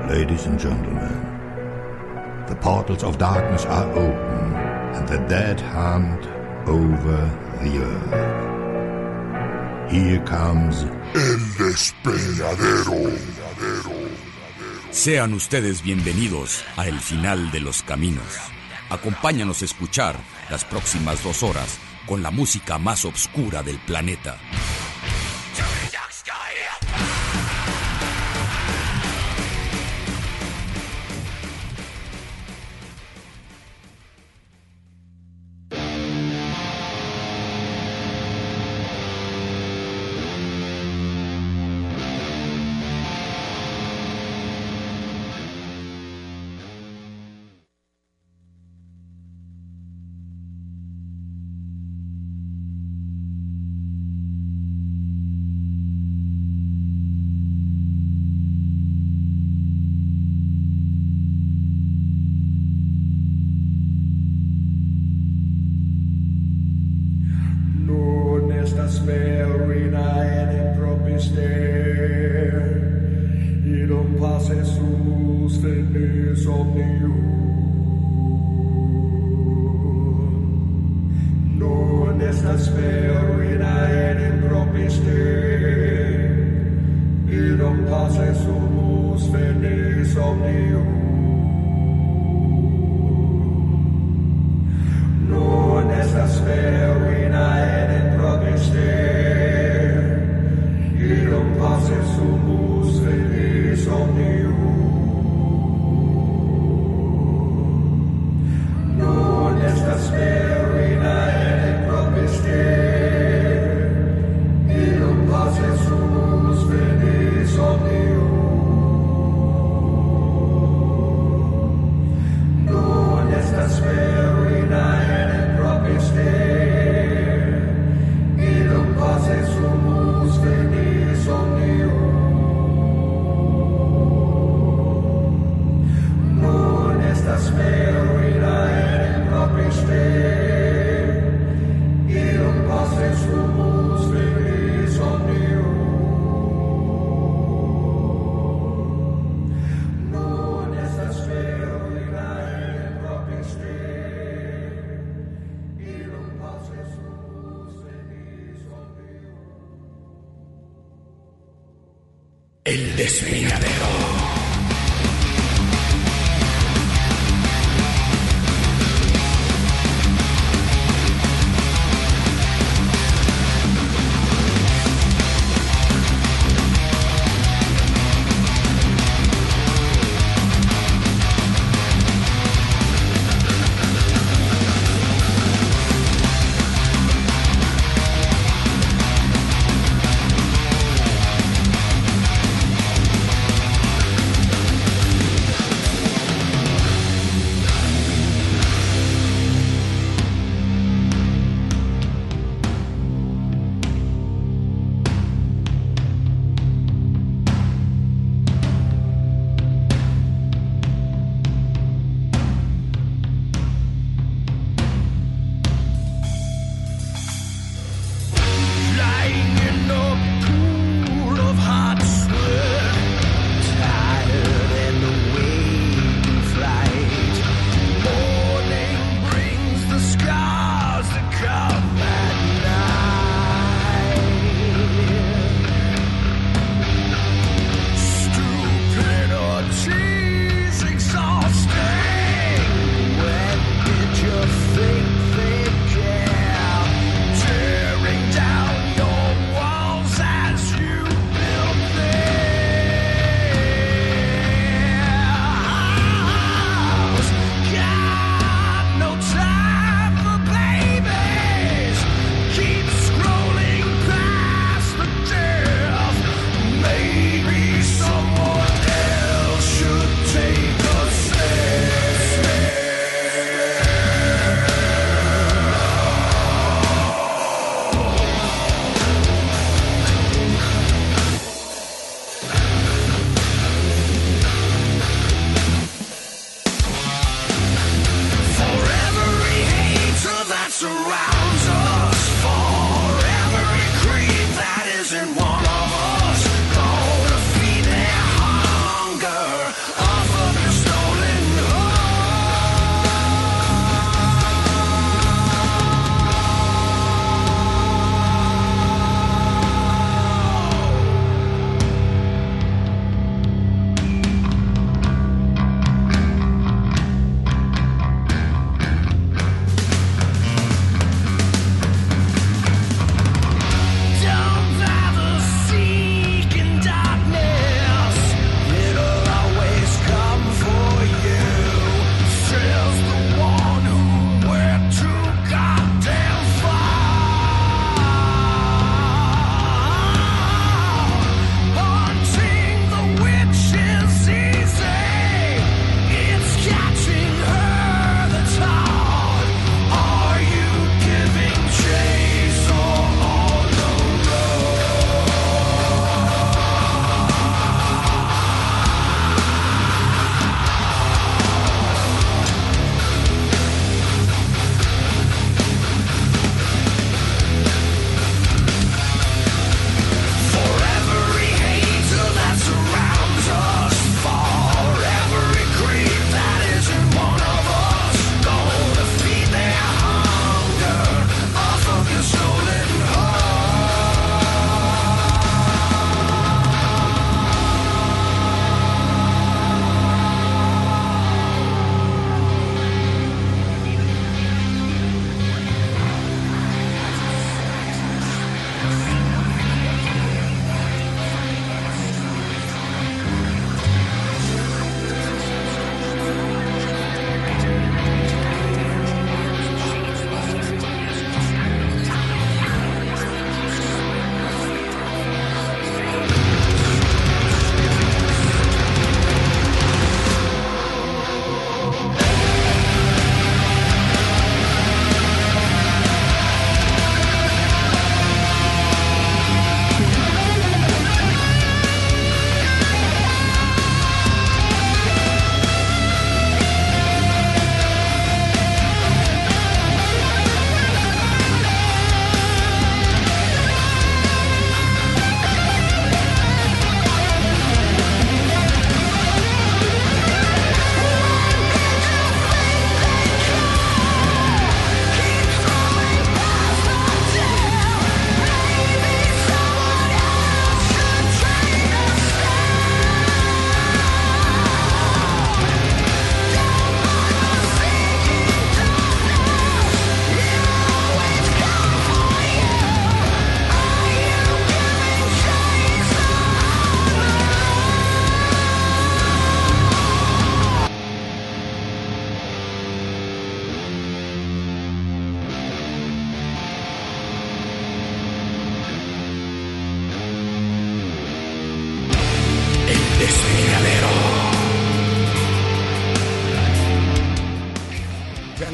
Ladies and gentlemen, the portals of darkness are open and the dead hand over the earth. Here comes El Despeñadero. Sean ustedes bienvenidos a El Final de los Caminos. Acompáñanos a escuchar las próximas 2 horas con la música más oscura del planeta. El Despeñadero.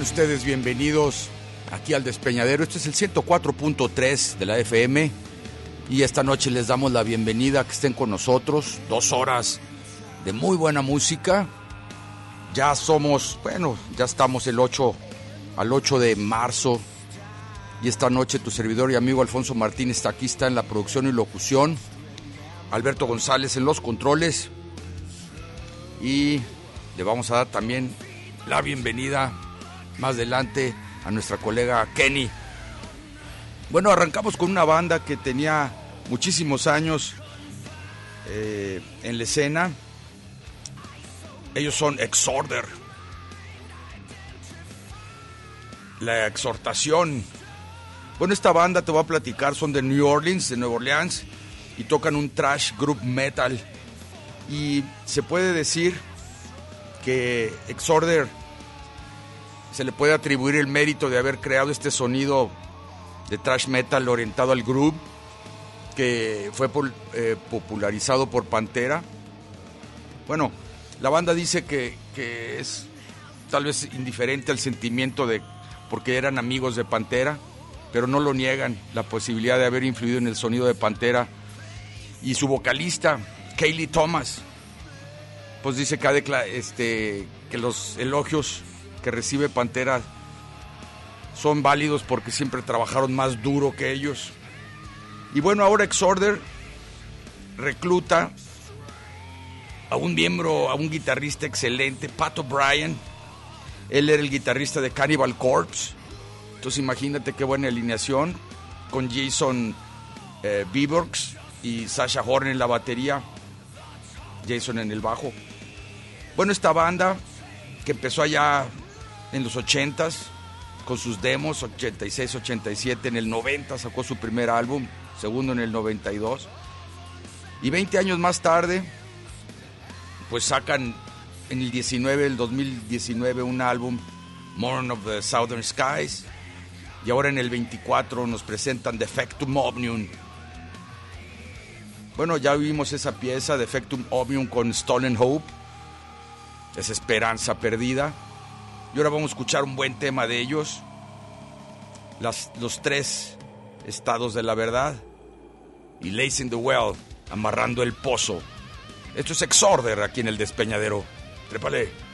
Ustedes bienvenidos aquí al Despeñadero. Este es el 104.3 de la FM y esta noche les damos la bienvenida, que estén con nosotros. 2 horas de muy buena música. Ya estamos al 8 de marzo y esta noche tu servidor y amigo Alfonso Martínez está en la producción y locución, Alberto González en los controles, y le vamos a dar también la bienvenida más adelante a nuestra colega Kenny. Bueno, arrancamos con una banda que tenía muchísimos años en la escena. Ellos son Exorder. La exhortación. Bueno, esta banda te voy a platicar, son de Nueva Orleans, y tocan un thrash group metal. Y se puede decir que Exorder se le puede atribuir el mérito de haber creado este sonido de thrash metal orientado al groove, que fue popularizado por Pantera. Bueno, la banda dice que es tal vez indiferente al sentimiento porque eran amigos de Pantera, pero no lo niegan, la posibilidad de haber influido en el sonido de Pantera. Y su vocalista, Kaylee Thomas, pues dice que los elogios que recibe Pantera son válidos porque siempre trabajaron más duro que ellos. Y bueno, ahora Exorder recluta a un guitarrista excelente, Pat O'Brien. Él era el guitarrista de Cannibal Corpse. Entonces imagínate qué buena alineación, con Jason Beavorks y Sasha Horn en la batería, Jason en el bajo. Bueno, esta banda que empezó allá en los 80s con sus demos, 86, 87, en el 90 sacó su primer álbum, segundo en el 92, y 20 años más tarde pues sacan en el 2019 un álbum, Mourn of the Southern Skies, y ahora en el 24 nos presentan Defectum Omnium. Bueno, ya vimos esa pieza, Defectum Omnium, con Stolen Hope, esa esperanza perdida. Y ahora vamos a escuchar un buen tema de ellos, los 3 estados de la verdad, y Lacing the Well, amarrando el pozo. Esto es Exorder aquí en el Despeñadero. Trépale.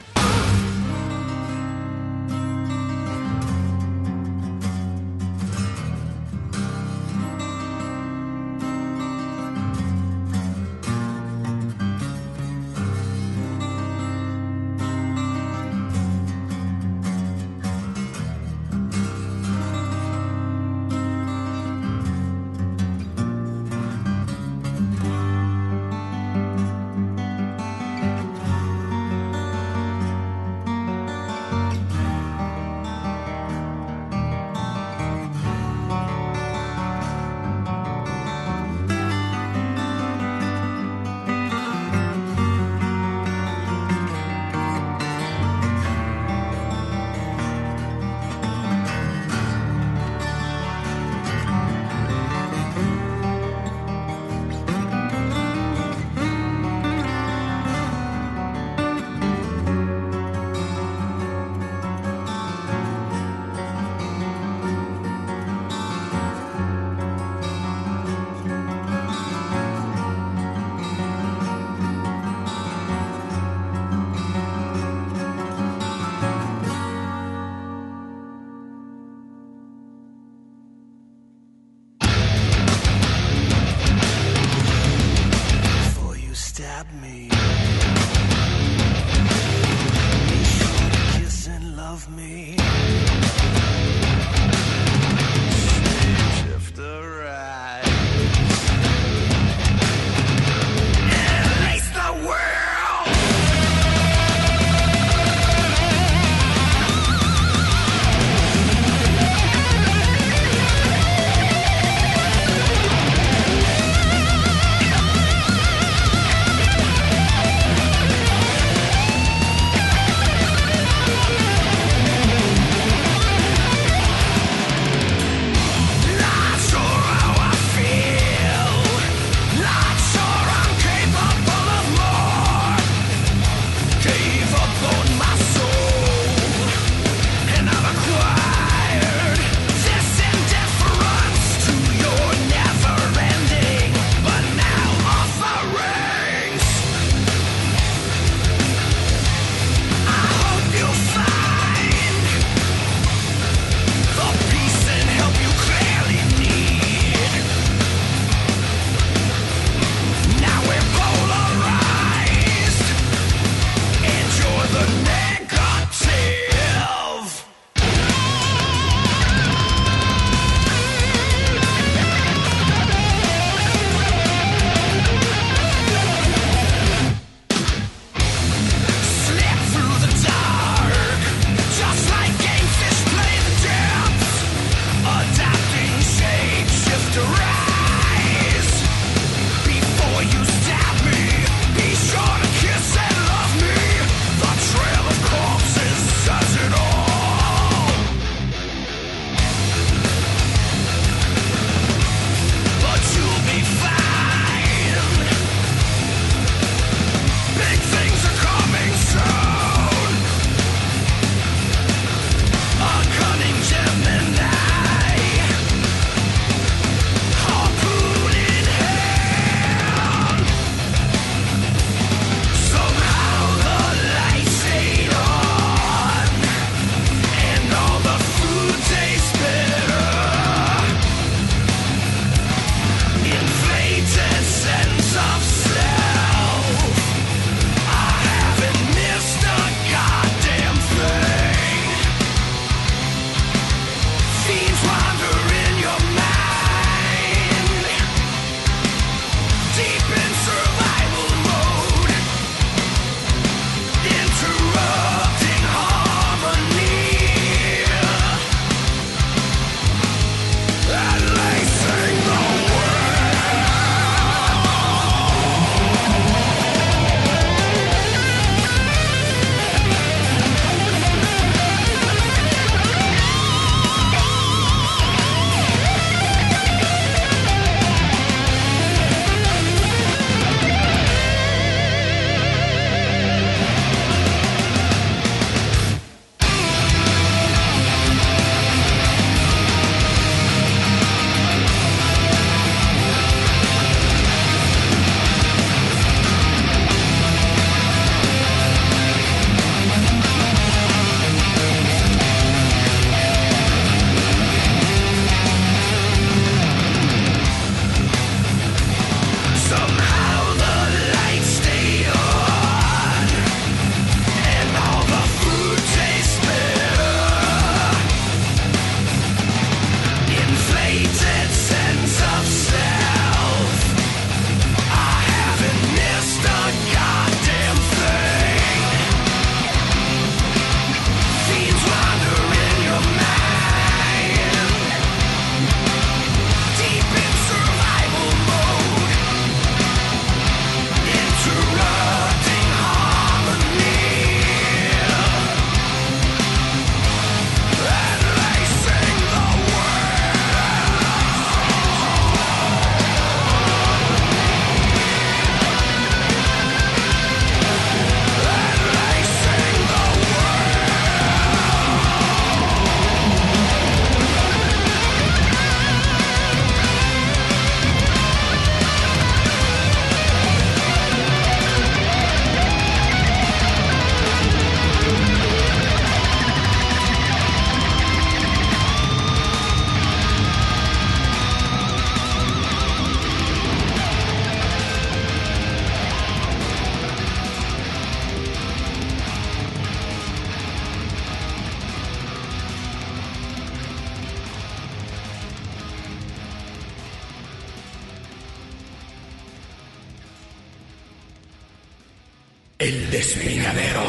despeñadero.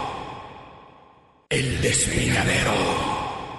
El despeñadero.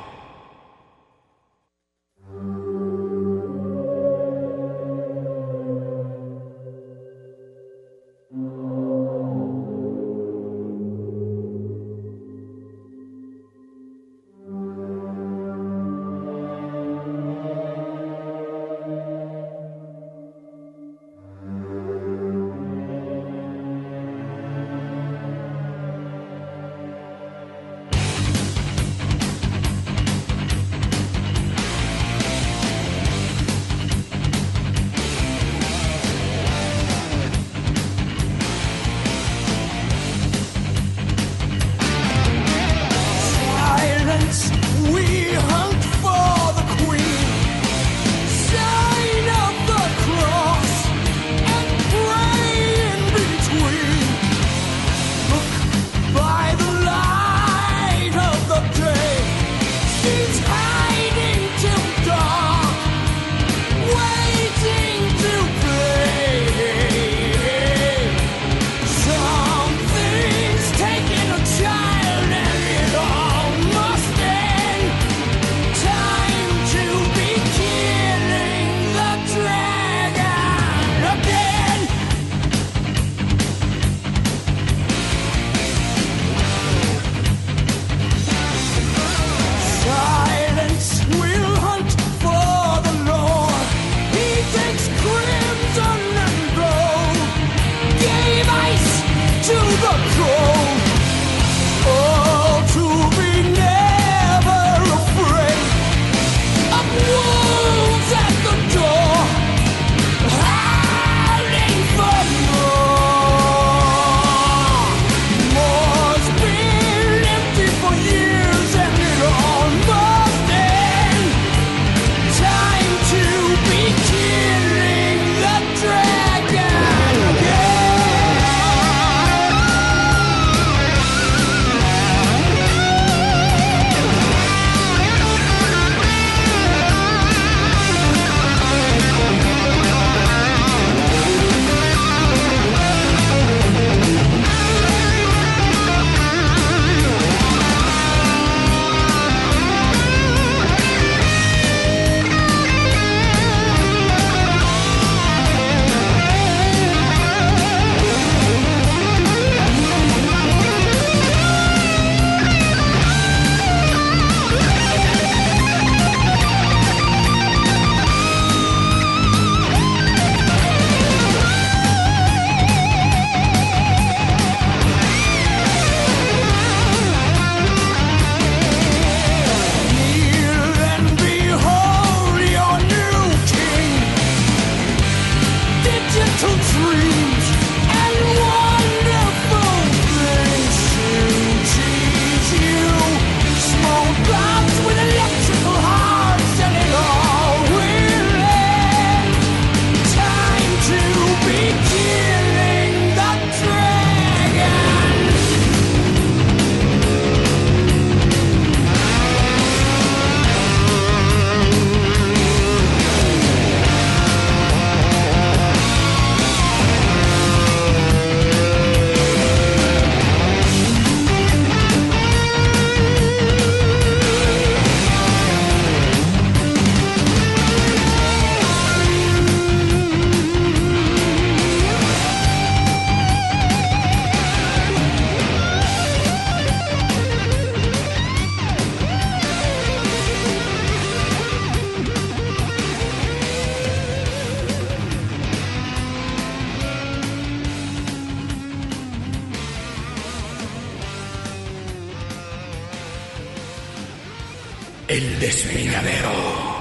El despeñadero.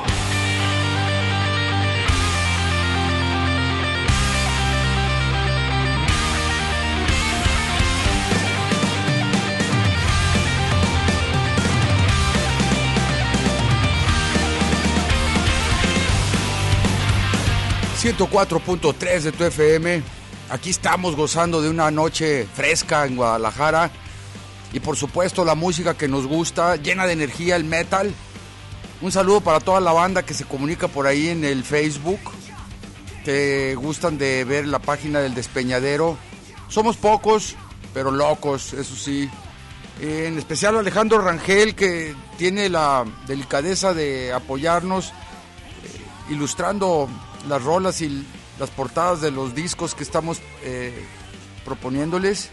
...104.3 de tu FM. Aquí estamos gozando de una noche fresca en Guadalajara. Y por supuesto la música que nos gusta, llena de energía, el metal. Un saludo para toda la banda que se comunica por ahí en el Facebook, que gustan de ver la página del Despeñadero. Somos pocos, pero locos, eso sí. En especial Alejandro Rangel, que tiene la delicadeza de apoyarnos, ilustrando las rolas y las portadas de los discos que estamos proponiéndoles.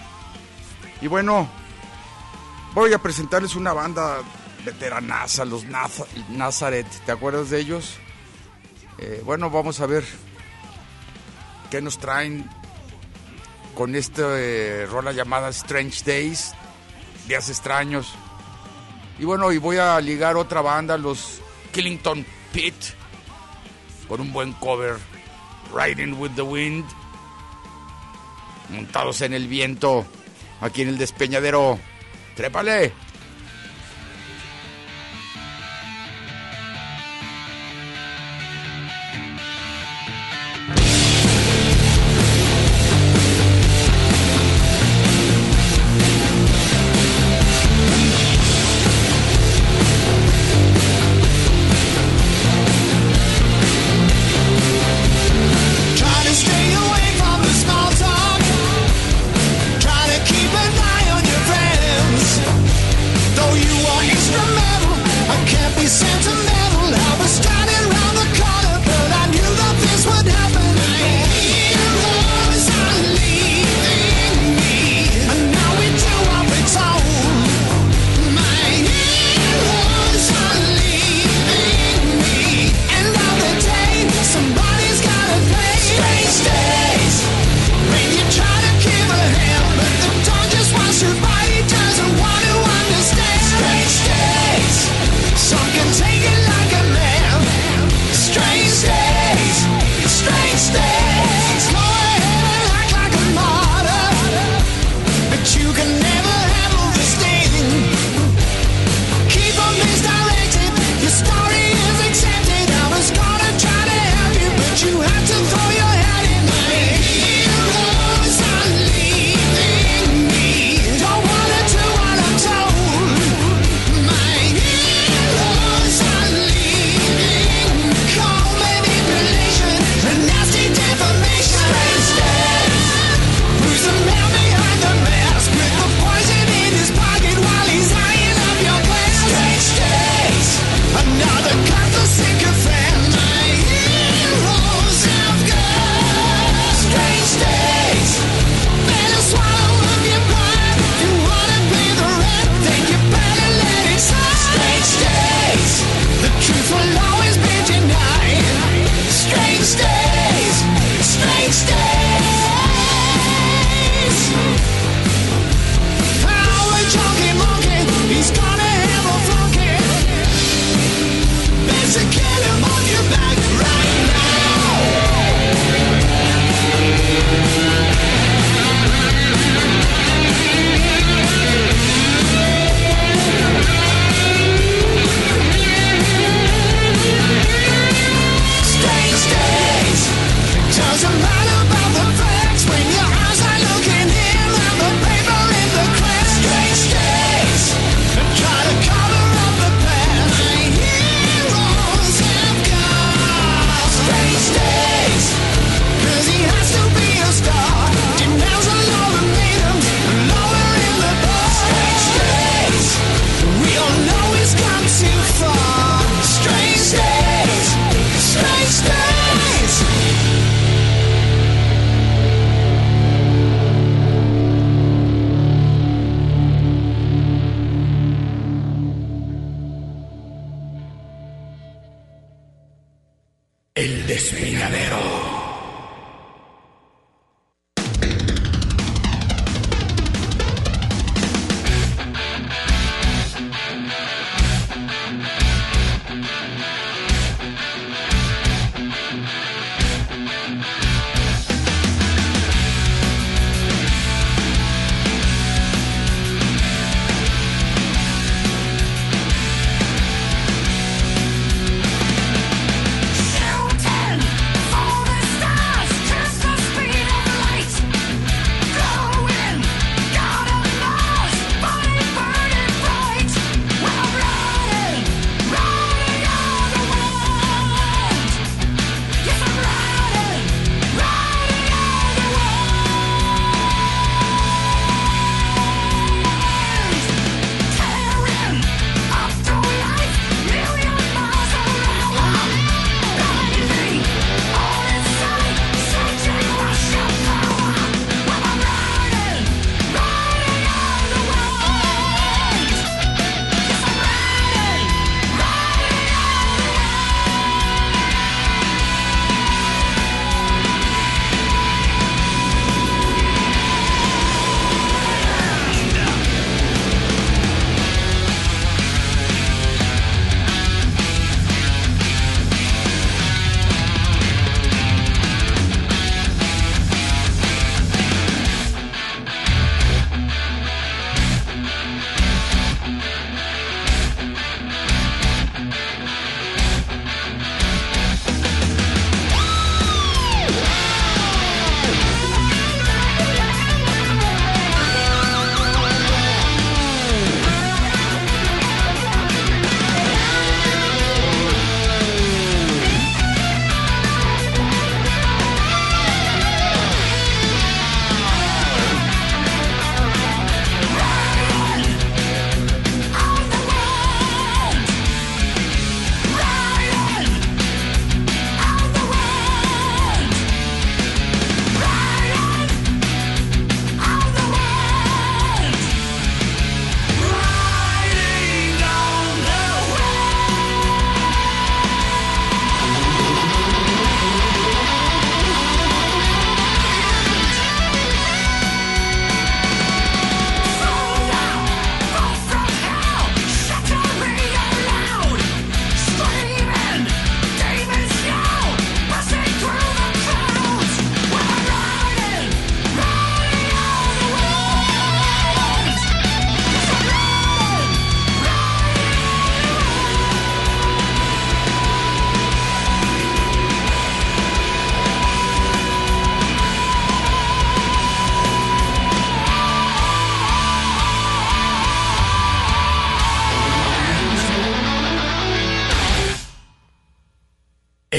Y bueno, voy a presentarles una banda veteranaza, los Nazareth. ¿Te acuerdas de ellos? Bueno, vamos a ver qué nos traen con esta rola llamada Strange Days, días extraños. Y bueno, y voy a ligar otra banda, los Killington Pit, con un buen cover, Riding with the Wind, montados en el viento, aquí en el despeñadero. ¡Trépale! Another cut the sycophant. My heroes have gone.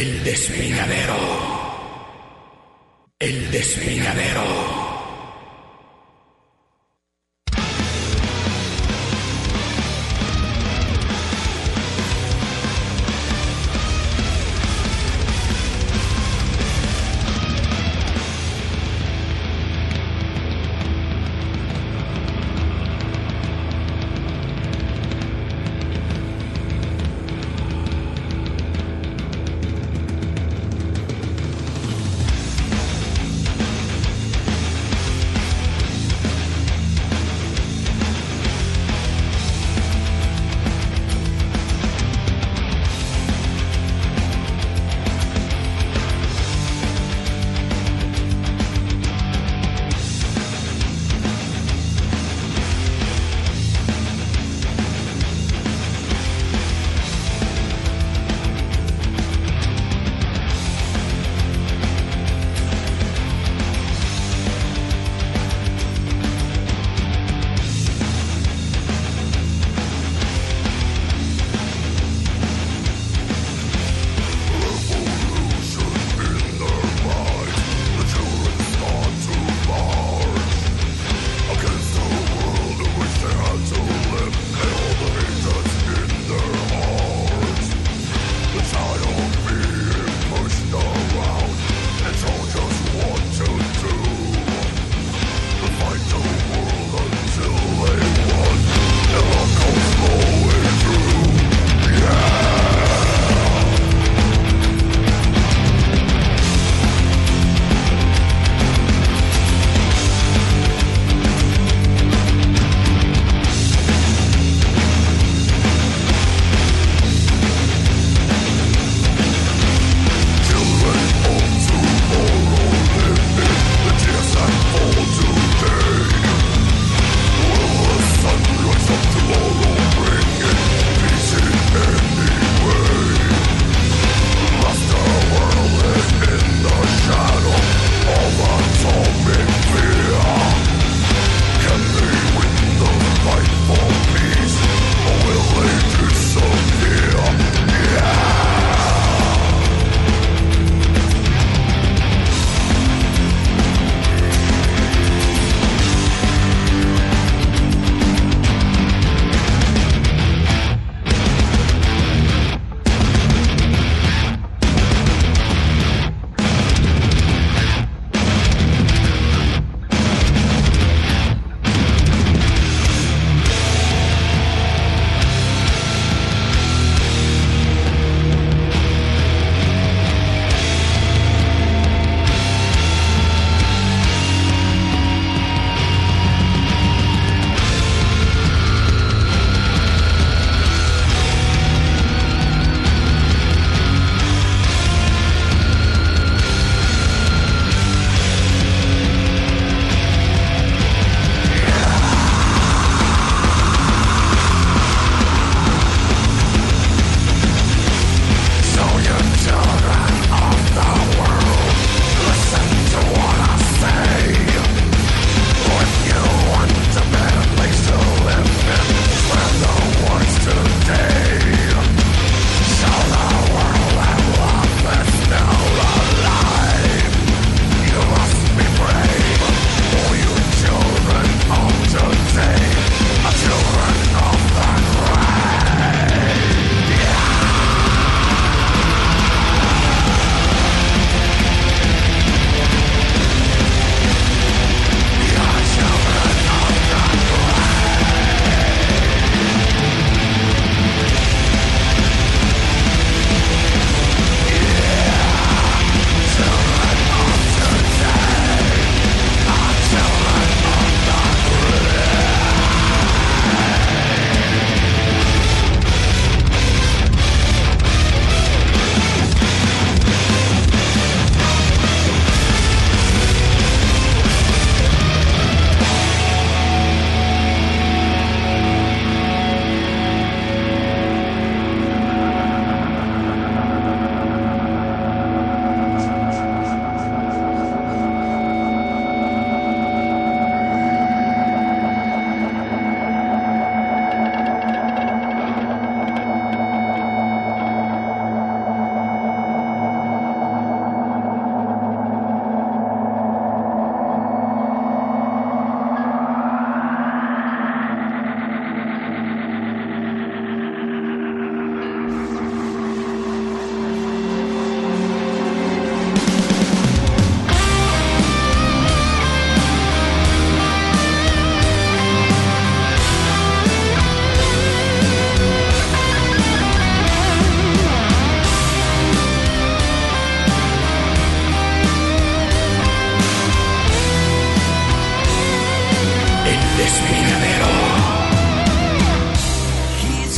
El despeñadero. El despeñadero.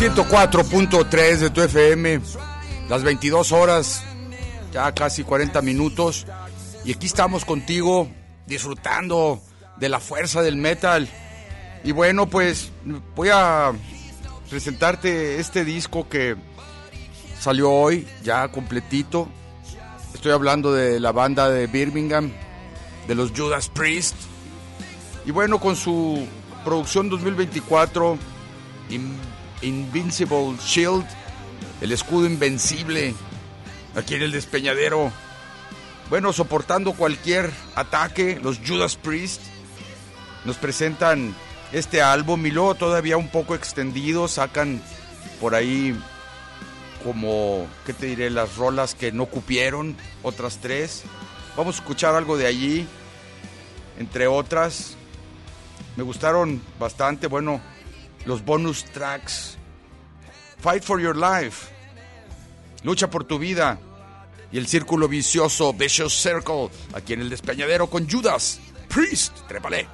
104.3 de tu FM, las 22 horas, ya casi 40 minutos. Y aquí estamos contigo disfrutando de la fuerza del metal. Y bueno, pues voy a presentarte este disco que salió hoy, ya completito. Estoy hablando de la banda de Birmingham, de los Judas Priest. Y bueno, con su producción 2024, Invincible Shield, el escudo invencible, aquí en el Despeñadero. Bueno, soportando cualquier ataque, los Judas Priest nos presentan este álbum y luego todavía un poco extendido, sacan por ahí como, ¿qué te diré? Las rolas que no cupieron, otras 3. Vamos a escuchar algo de allí, entre otras. Me gustaron bastante, bueno, los bonus tracks. Fight for Your Life, Lucha por tu vida, y el círculo vicioso, Vicious Circle, aquí en el Despeñadero con Judas Priest. Trépale.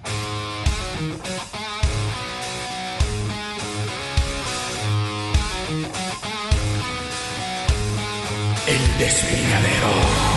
El Despeñadero.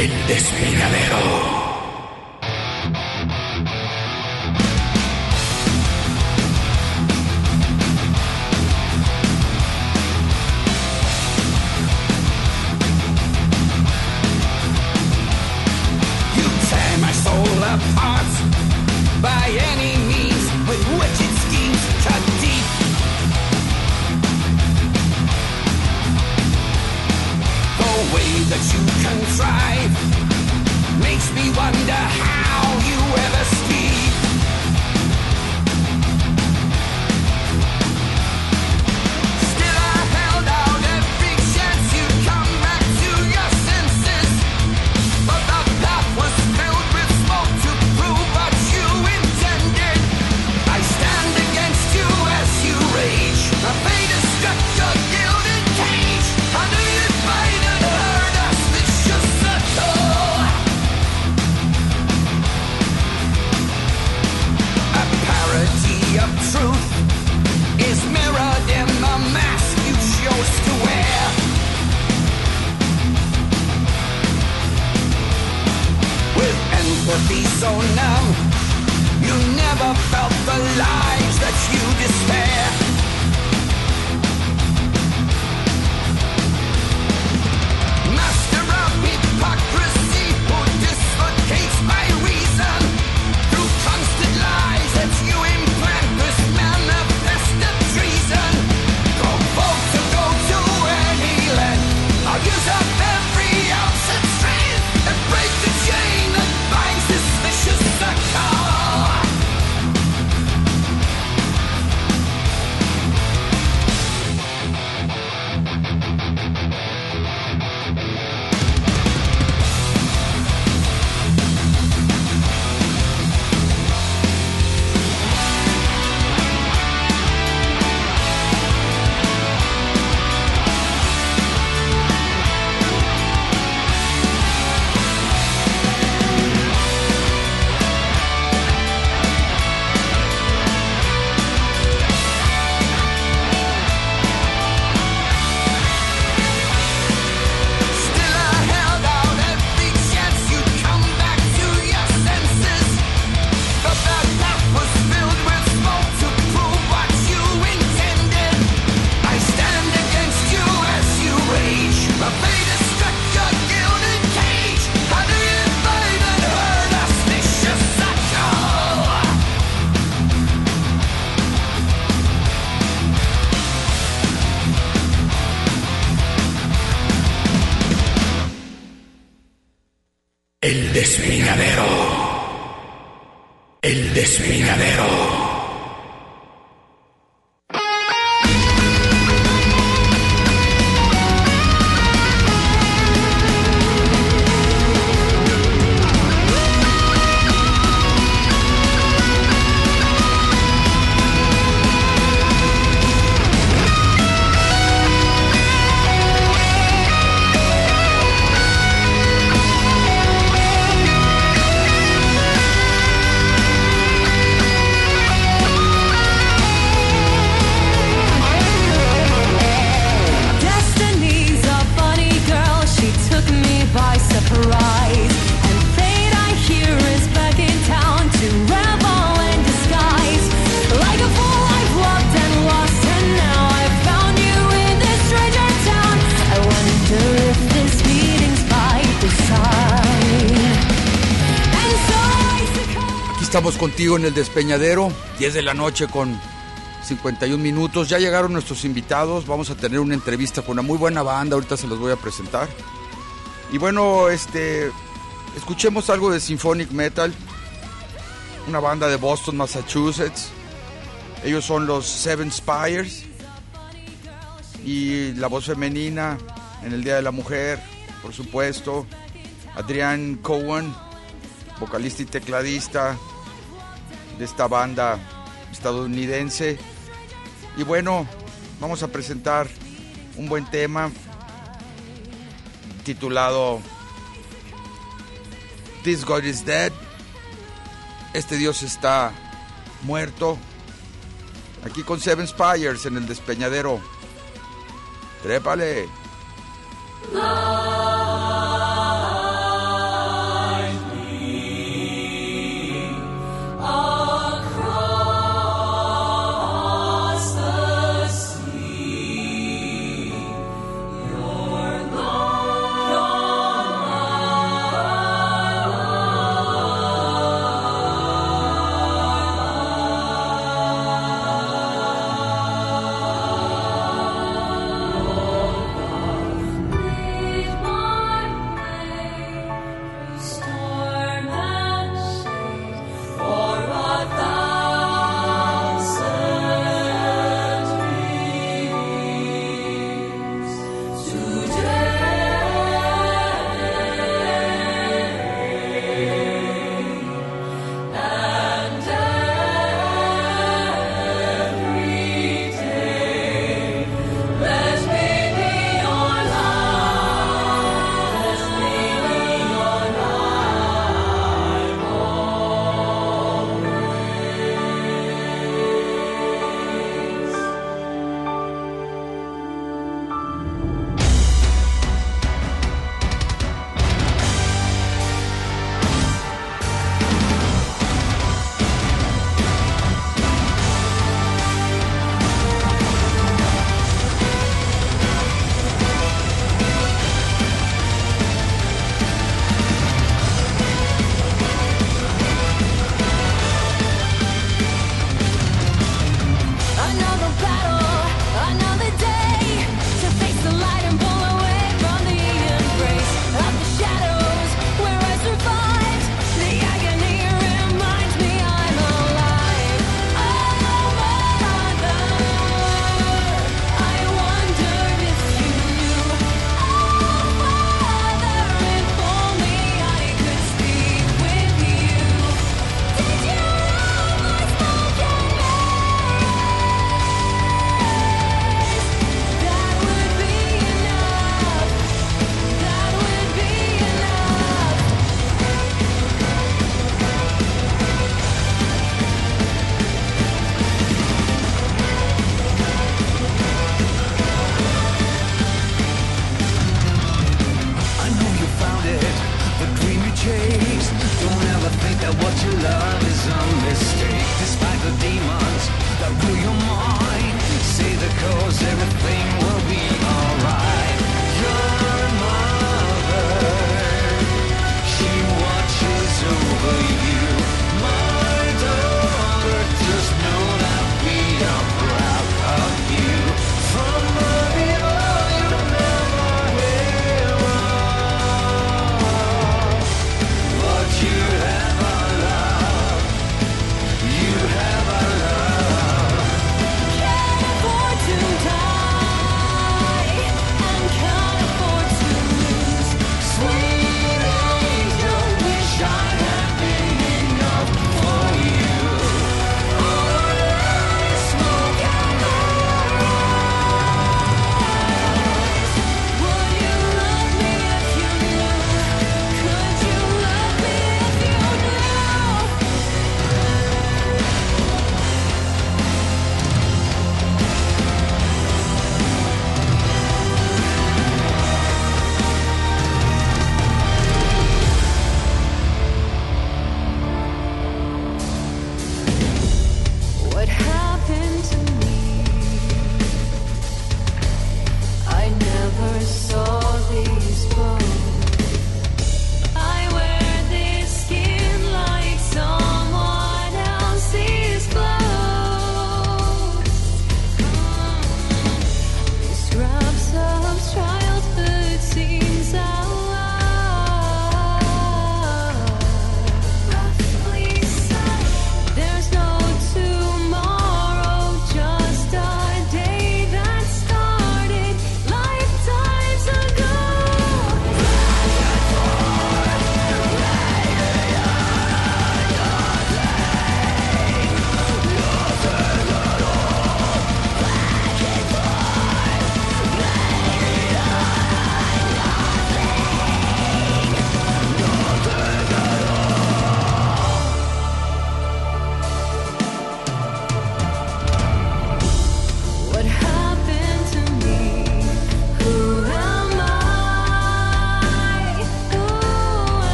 El Despeñadero. Apart by any means with wicked schemes cut deep. The way that you contrive makes me wonder how you ever sleep. Still I held out every chance you'd come back to your senses, but the path was filled with smoke to prove what you intended. I stand against you as you rage. My fate has struck your gilded cage. I knew you'd fight and hurt us vicious circle. A parody of truth is mirrored in the mask you chose to wear. With empathy so numb, you never felt the lies that you despair. Master of hypocrisy who dislocates my reason through constant lies that you implant this manifest of treason. Provoke to go to any length, I'll use up every ounce of strength and break the chain that binds this vicious circle. Still I held out every chance you'd come back to your senses, but that path was filled with smoke to prove what you intended. I stand against you as you rage. My fate has struck your gilded cage. How do you fight and hurt us vicious circle? El Despeñadero. El Despeñadero. Destiny's a funny girl, she took me by surprise. And fate, I hear, is back in town to revel in disguise. Like a fool, I've loved and lost, and now I've found you in this stranger town. I wonder if this beating's by design. And so I succumb. Aquí estamos contigo en el Despeñadero, 10 de la noche con 51 minutos. Ya llegaron nuestros invitados, vamos a tener una entrevista con una muy buena banda, ahorita se los voy a presentar. Y bueno, escuchemos algo de Symphonic Metal, una banda de Boston, Massachusetts. Ellos son los Seven Spires. Y la voz femenina en el Día de la Mujer, por supuesto, Adrienne Cowan, vocalista y tecladista de esta banda estadounidense. Y bueno, vamos a presentar un buen tema titulado This God is Dead. Este Dios está muerto. Aquí con Seven Spires en el Despeñadero. Trépale.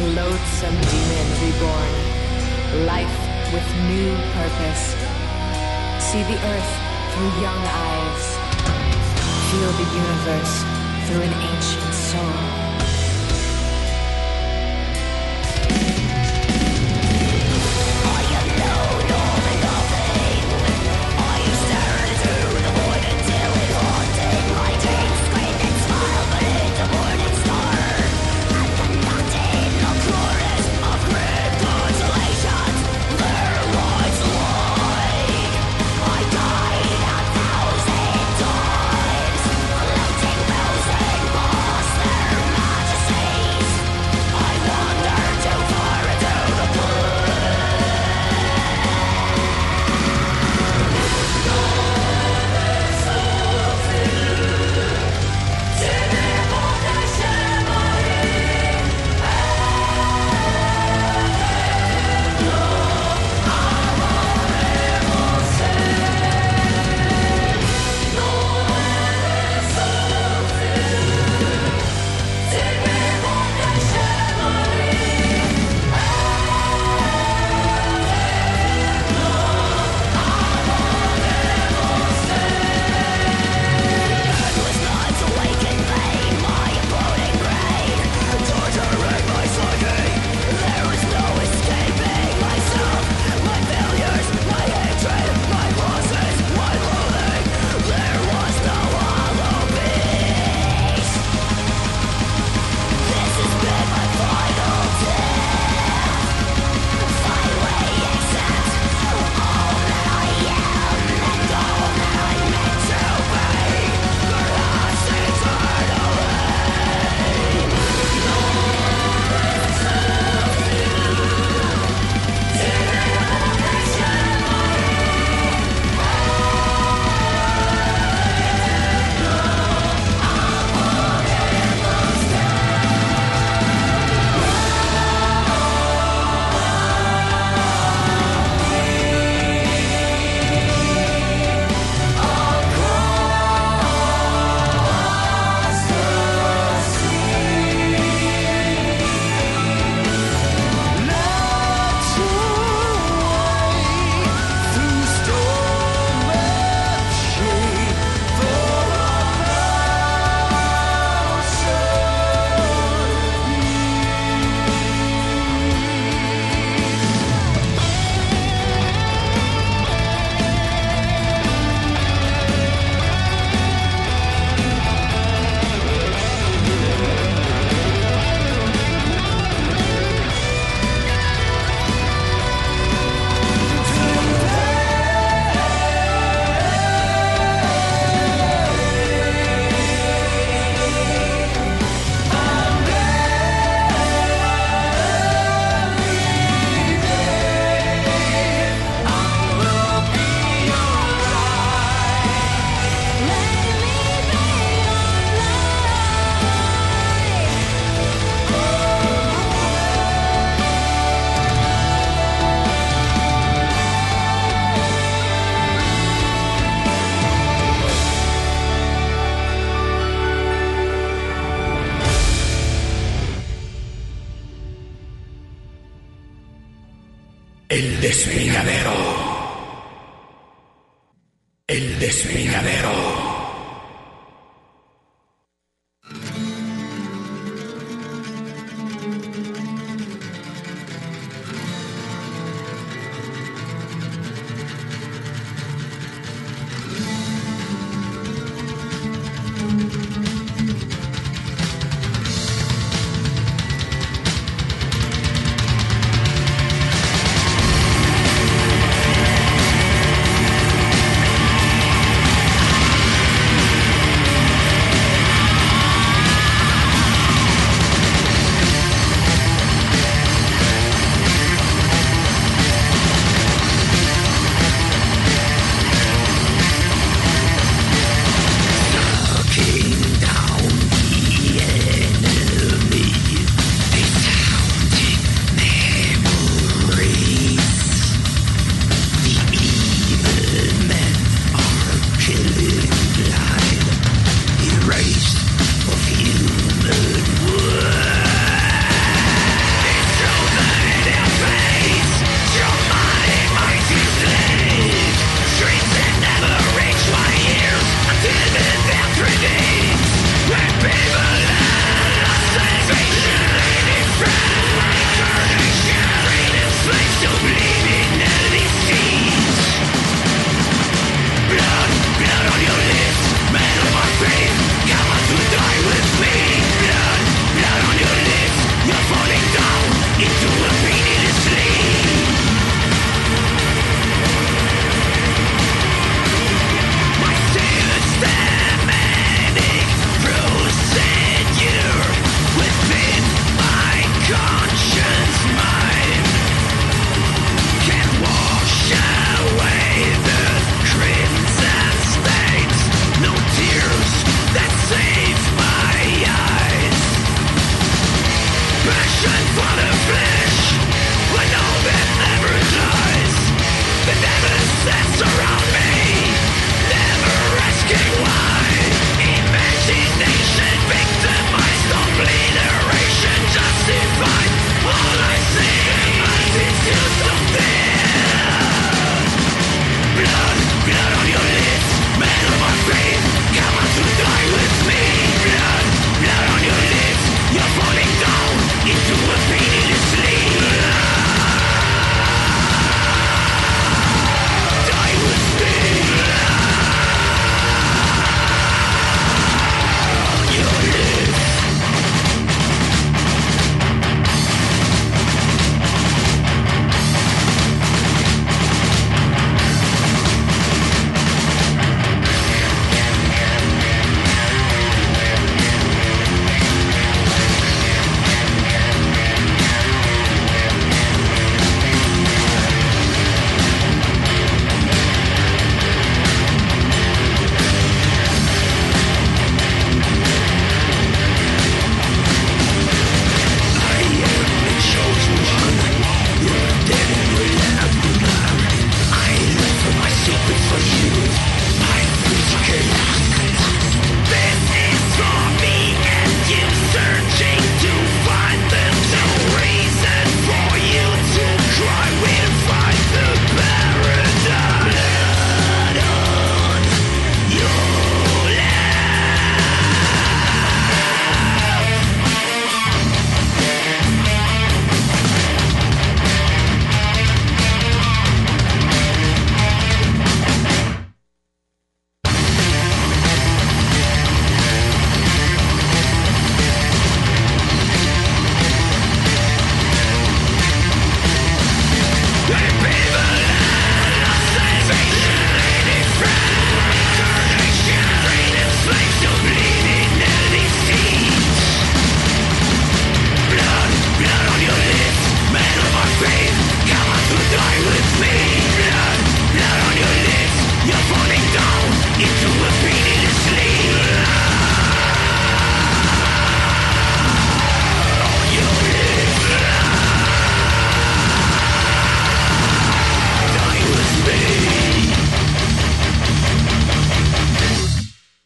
loathsome demon reborn, life with new purpose. See the earth through young eyes, feel the universe through an ancient soul. El Despeñadero. El Despeñadero.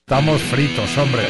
Estamos fritos, hombre.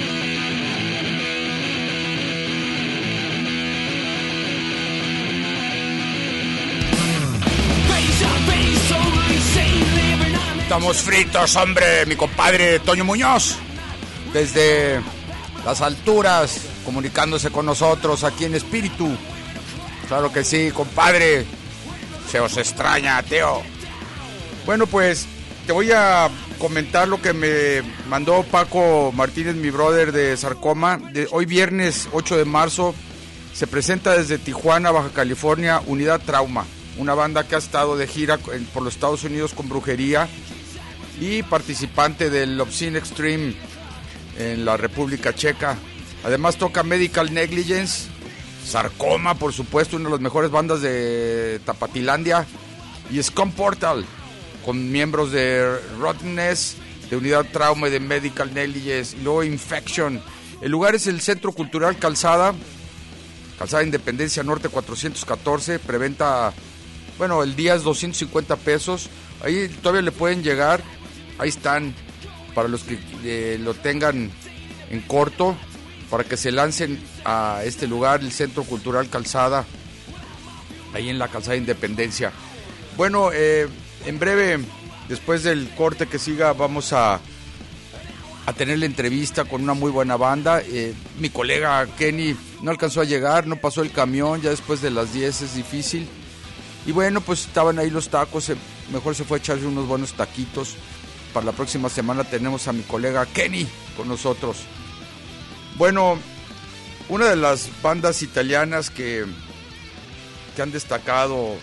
Estamos fritos, hombre, mi compadre Toño Muñoz, desde las alturas, comunicándose con nosotros aquí en espíritu. Claro que sí, compadre, se os extraña, Teo. Bueno, pues te voy a comentar lo que me mandó Paco Martínez, mi brother de Sarcoma. Hoy viernes 8 de marzo se presenta desde Tijuana, Baja California, Unidad Trauma, una banda que ha estado de gira por los Estados Unidos con Brujería y participante del Obscene Extreme en la República Checa. Además toca Medical Negligence, Sarcoma, por supuesto, una de las mejores bandas de Tapatilandia, y Scum Portal, con miembros de Rottenness, de Unidad Trauma y de Medical Negligence, y luego Infection. El lugar es el Centro Cultural Calzada Independencia Norte 414, preventa, bueno, el día es 250 pesos, ahí todavía le pueden llegar, ahí están, para los que lo tengan en corto, para que se lancen a este lugar, el Centro Cultural Calzada, ahí en la Calzada Independencia. Bueno, en breve, después del corte que siga, vamos a tener la entrevista con una muy buena banda. Mi colega Kenny no alcanzó a llegar, no pasó el camión, ya después de las 10 es difícil. Y bueno, pues estaban ahí los tacos, mejor se fue a echarse unos buenos taquitos. Para la próxima semana tenemos a mi colega Kenny con nosotros. Bueno, una de las bandas italianas que han destacado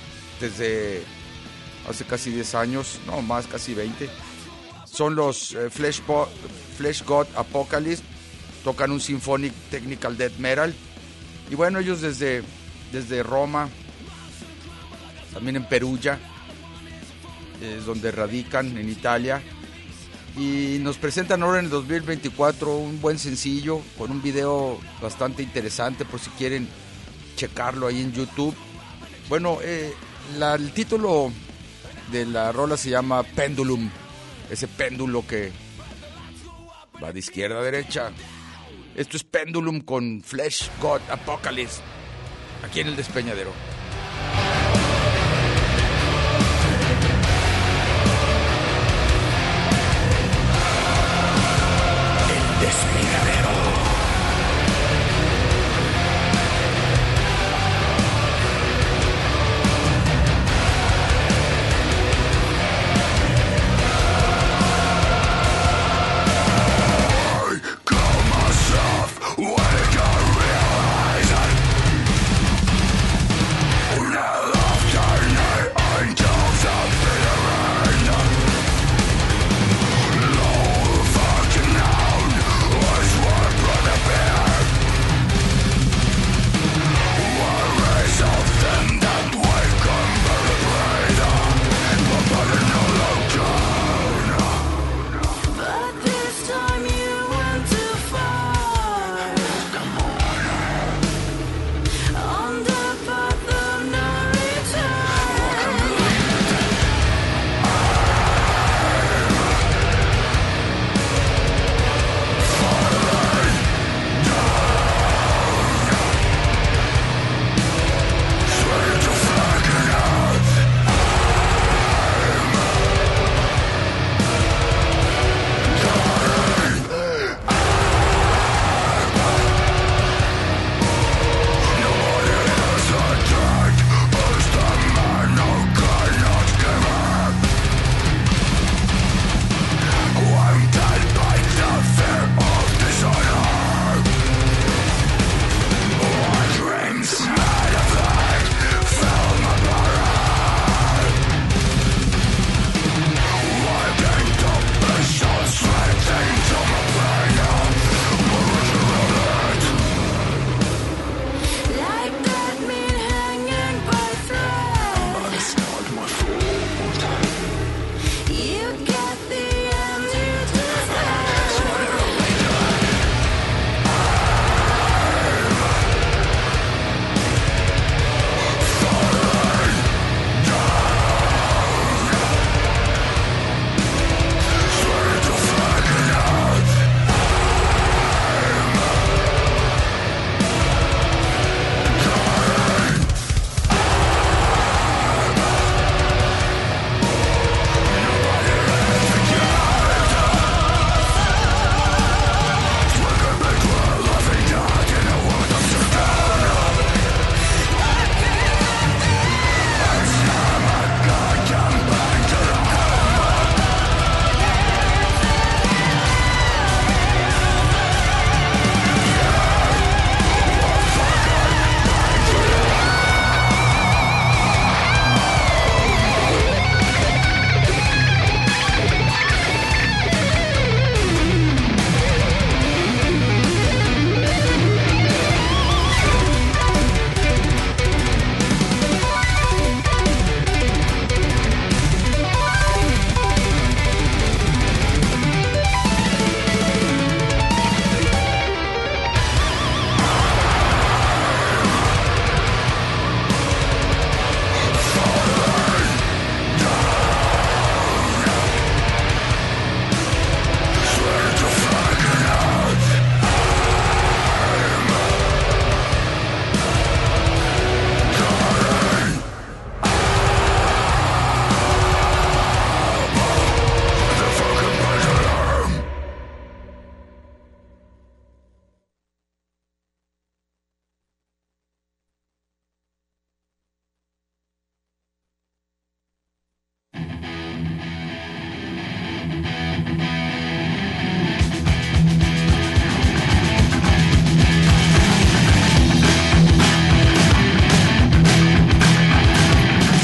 desde hace casi 10 años, no más, casi 20, son los Flesh God Apocalypse. Tocan un Symphonic Technical Death Metal. Y bueno, ellos desde Roma, también en Perugia, es donde radican, en Italia, y nos presentan ahora en el 2024 un buen sencillo con un video bastante interesante, por si quieren checarlo ahí en YouTube. Bueno, el título de la rola se llama Pendulum, ese péndulo que va de izquierda a derecha. Esto es Pendulum con Flesh God Apocalypse, aquí en el Despeñadero. When I realize it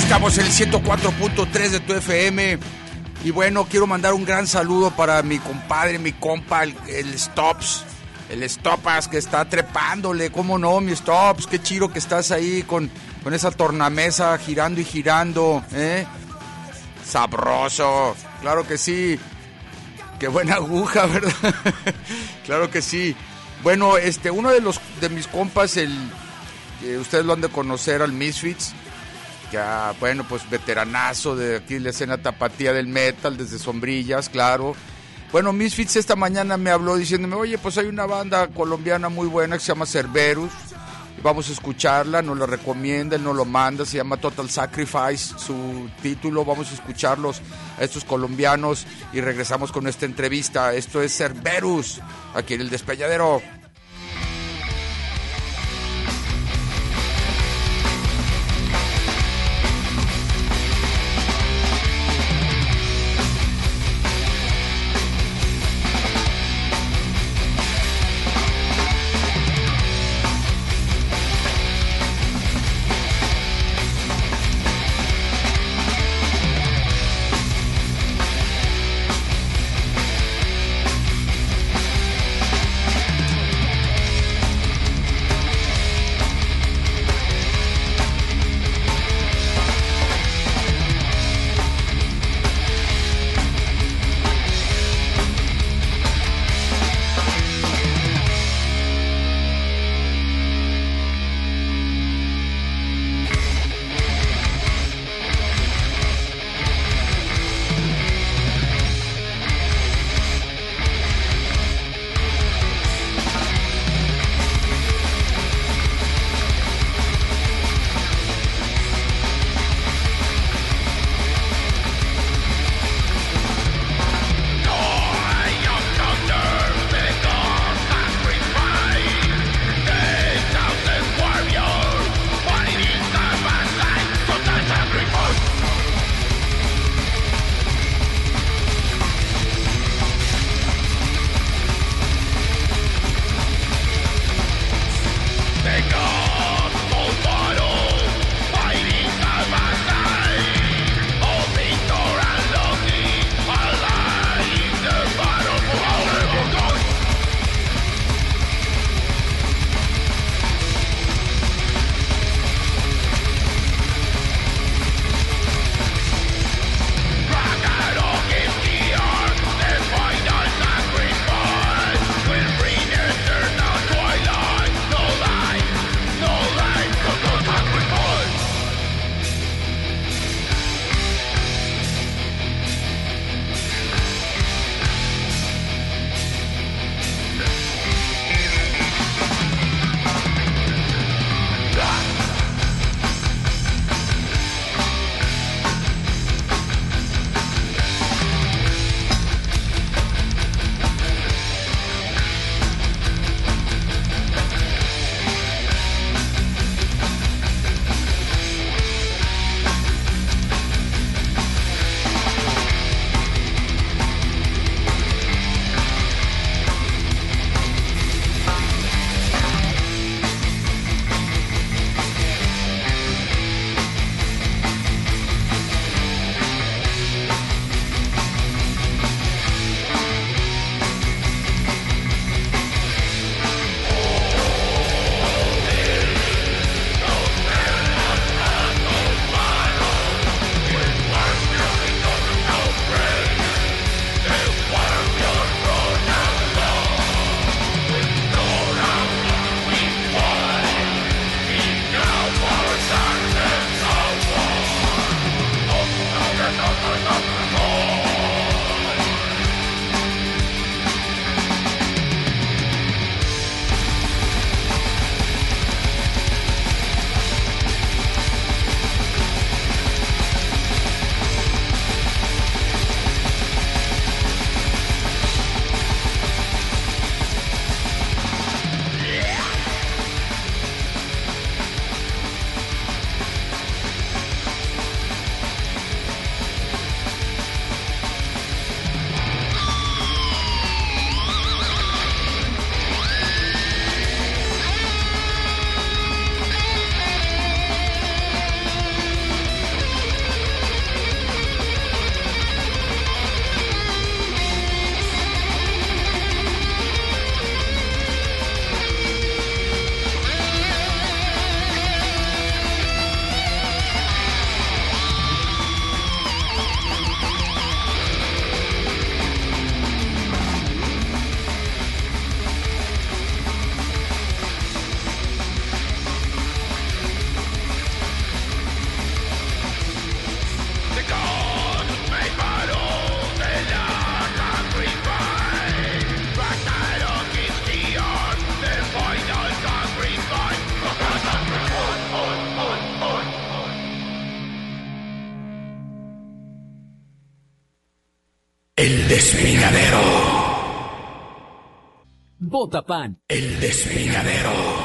Estamos en el 104.3 de tu FM. Y bueno, quiero mandar un gran saludo para mi compadre, mi compa, el Stops. El Stopas que está trepándole, cómo no, mi Stops, qué chido que estás ahí con esa tornamesa girando y girando, ¿eh? Sabroso, claro que sí. Qué buena aguja, ¿verdad? Claro que sí. Bueno, uno de mis compas, ustedes lo han de conocer, al Misfits, ya, bueno, pues veteranazo de aquí la escena tapatía del metal, desde Sombrillas, claro. Bueno, Misfits esta mañana me habló diciéndome, oye, pues hay una banda colombiana muy buena que se llama Cerberus, vamos a escucharla, nos la recomienda, él nos lo manda, se llama Total Sacrifice, su título, vamos a escucharlos a estos colombianos y regresamos con esta entrevista. Esto es Cerberus, aquí en El Despeñadero. El Despeñadero. Bota Pan. El Despeñadero.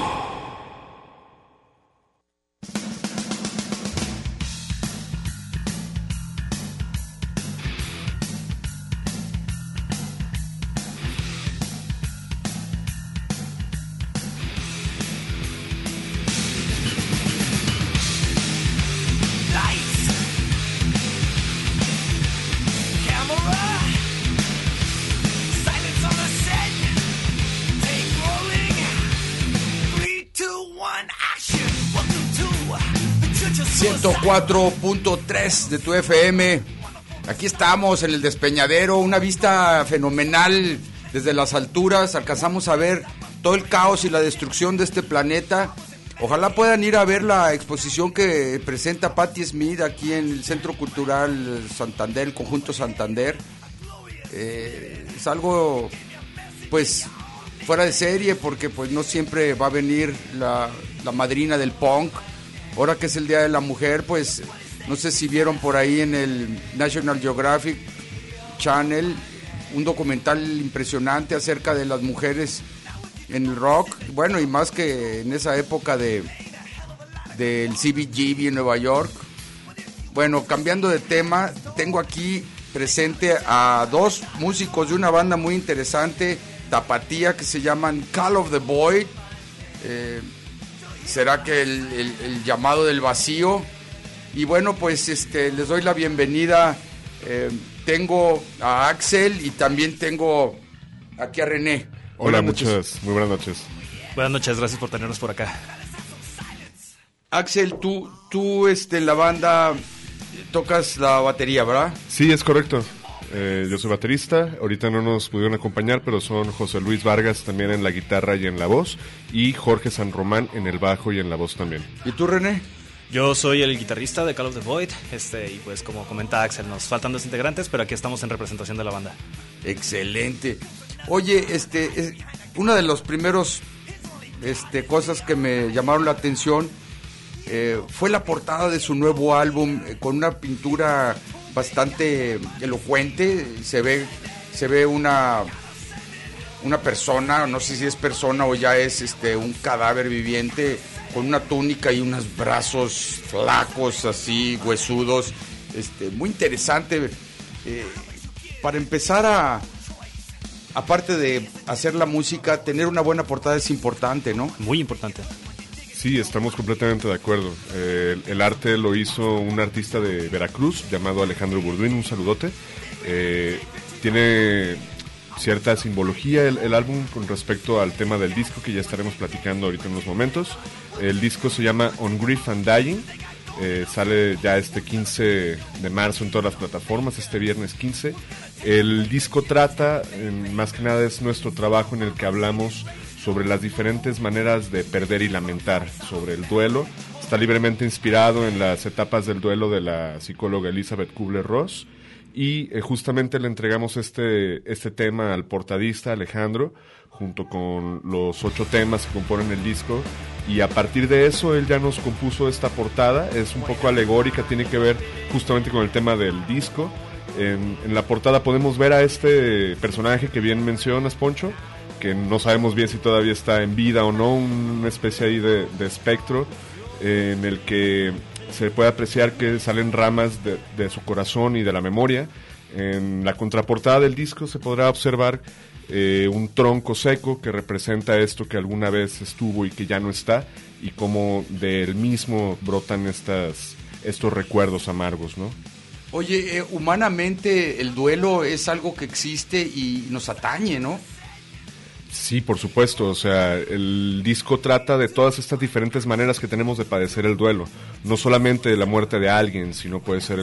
Silence on the set. Take rolling. 3, 2, 1, action. Welcome to the Church of Suicide. 104.3 de tu FM. Aquí estamos en el Despeñadero, una vista fenomenal desde las alturas. Alcanzamos a ver todo el caos y la destrucción de este planeta. Ojalá puedan ir a ver la exposición que presenta Patti Smith aquí en el Centro Cultural Santander, el Conjunto Santander. Es algo, pues, fuera de serie, porque pues no siempre va a venir la madrina del punk. Ahora que es el Día de la Mujer, pues, no sé si vieron por ahí en el National Geographic Channel un documental impresionante acerca de las mujeres en el rock. Bueno, y más que en esa época del CBGB en Nueva York. Bueno, cambiando de tema, tengo aquí presente a dos músicos de una banda muy interesante, tapatía, que se llaman Call of the Void. Será que el llamado del vacío. Y bueno, pues les doy la bienvenida. Tengo a Axel y también tengo aquí a René. Hola, muy buenas noches. Buenas noches, gracias por tenernos por acá. Axel, tú en la banda tocas la batería, ¿verdad? Sí, es correcto. Yo soy baterista. Ahorita no nos pudieron acompañar, pero son José Luis Vargas también en la guitarra y en la voz, y Jorge San Román en el bajo y en la voz también. ¿Y tú, René? Yo soy el guitarrista de Call of the Void, y pues como comenta Axel, nos faltan 2 integrantes, pero aquí estamos en representación de la banda. Excelente. Oye, una de los primeros cosas que me llamaron la atención fue la portada de su nuevo álbum, con una pintura bastante elocuente. Se ve una persona, no sé si es persona o ya es un cadáver viviente, con una túnica y unos brazos flacos, así, huesudos. Muy interesante. Para empezar aparte de hacer la música, tener una buena portada es importante, ¿no? Muy importante. Sí, estamos completamente de acuerdo. El arte lo hizo un artista de Veracruz llamado Alejandro Burduín, un saludote. Tiene cierta simbología el álbum con respecto al tema del disco, que ya estaremos platicando ahorita en unos momentos. El disco se llama On Grief and Dying. Sale ya 15 de marzo en todas las plataformas, viernes 15. El disco trata, más que nada es nuestro trabajo en el que hablamos sobre las diferentes maneras de perder y lamentar, sobre el duelo. Está libremente inspirado en las etapas del duelo de la psicóloga Elizabeth Kubler-Ross, y justamente le entregamos este tema al portadista Alejandro, junto con los 8 temas que componen el disco, y a partir de eso él ya nos compuso esta portada. Es un poco alegórica, tiene que ver justamente con el tema del disco. En la portada podemos ver a este personaje que bien mencionas, Poncho, que no sabemos bien si todavía está en vida o no, una especie ahí de espectro, en el que se puede apreciar que salen ramas de su corazón y de la memoria. En la contraportada del disco se podrá observar un tronco seco que representa esto que alguna vez estuvo y que ya no está, y cómo del mismo brotan estos recuerdos amargos, ¿no? Oye, humanamente el duelo es algo que existe y nos atañe, ¿no? Sí, por supuesto. O sea, el disco trata de todas estas diferentes maneras que tenemos de padecer el duelo. No solamente de la muerte de alguien, sino puede ser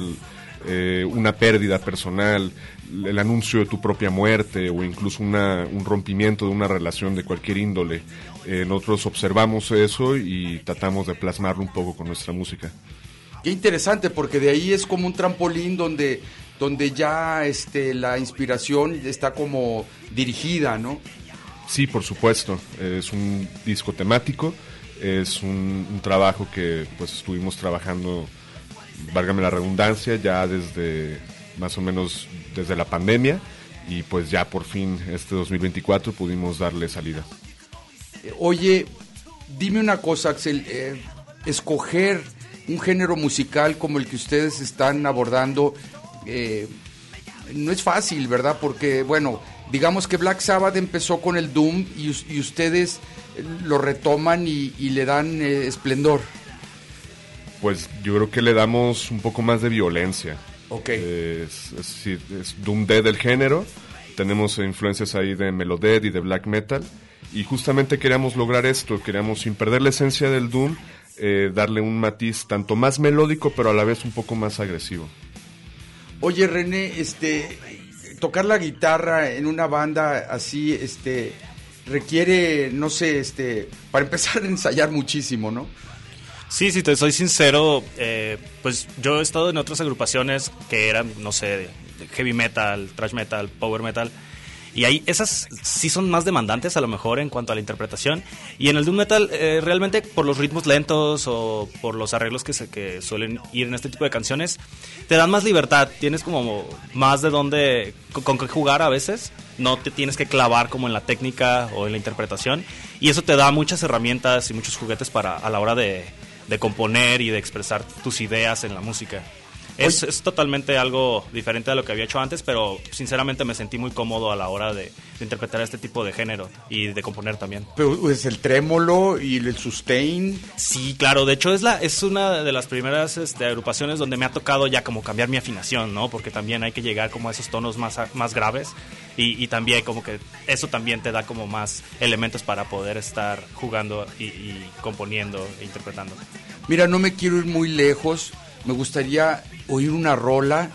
una pérdida personal, el anuncio de tu propia muerte, o incluso un rompimiento de una relación de cualquier índole. Nosotros observamos eso y tratamos de plasmarlo un poco con nuestra música. Qué interesante, porque de ahí es como un trampolín donde ya la inspiración está como dirigida, ¿no? Sí, por supuesto. Es un disco temático, es un trabajo que pues estuvimos trabajando, válgame la redundancia, ya desde más o menos desde la pandemia, y pues ya por fin este 2024 pudimos darle salida. Oye, dime una cosa, Axel, escoger un género musical como el que ustedes están abordando no es fácil, ¿verdad? Porque, bueno, digamos que Black Sabbath empezó con el Doom y ustedes lo retoman y le dan esplendor. Pues yo creo que le damos un poco más de violencia. Ok. Es Doom Dead el género, tenemos influencias ahí de Melodeath y de Black Metal, y justamente queríamos lograr esto, queríamos sin perder la esencia del Doom, darle un matiz tanto más melódico pero a la vez un poco más agresivo. Oye, René, tocar la guitarra en una banda así, requiere, no sé, para empezar a ensayar muchísimo, ¿no? Sí, si te soy sincero, pues yo he estado en otras agrupaciones que eran, no sé, de heavy metal, thrash metal, power metal, y ahí esas sí son más demandantes a lo mejor en cuanto a la interpretación, y en el doom metal realmente por los ritmos lentos o por los arreglos que suelen ir en este tipo de canciones, te dan más libertad, tienes como más de dónde, con qué jugar a veces, no te tienes que clavar como en la técnica o en la interpretación, y eso te da muchas herramientas y muchos juguetes para a la hora de componer y de expresar tus ideas en la música. Es totalmente algo diferente a lo que había hecho antes, pero sinceramente me sentí muy cómodo a la hora de interpretar este tipo de género y de componer también. Pero es el trémolo y el sustain. Sí, claro, de hecho es una de las primeras agrupaciones donde me ha tocado ya como cambiar mi afinación, ¿no? Porque también hay que llegar como a esos tonos más graves y también como que eso también te da como más elementos para poder estar jugando y componiendo e interpretando. Mira, no me quiero ir muy lejos, me gustaría oír una rola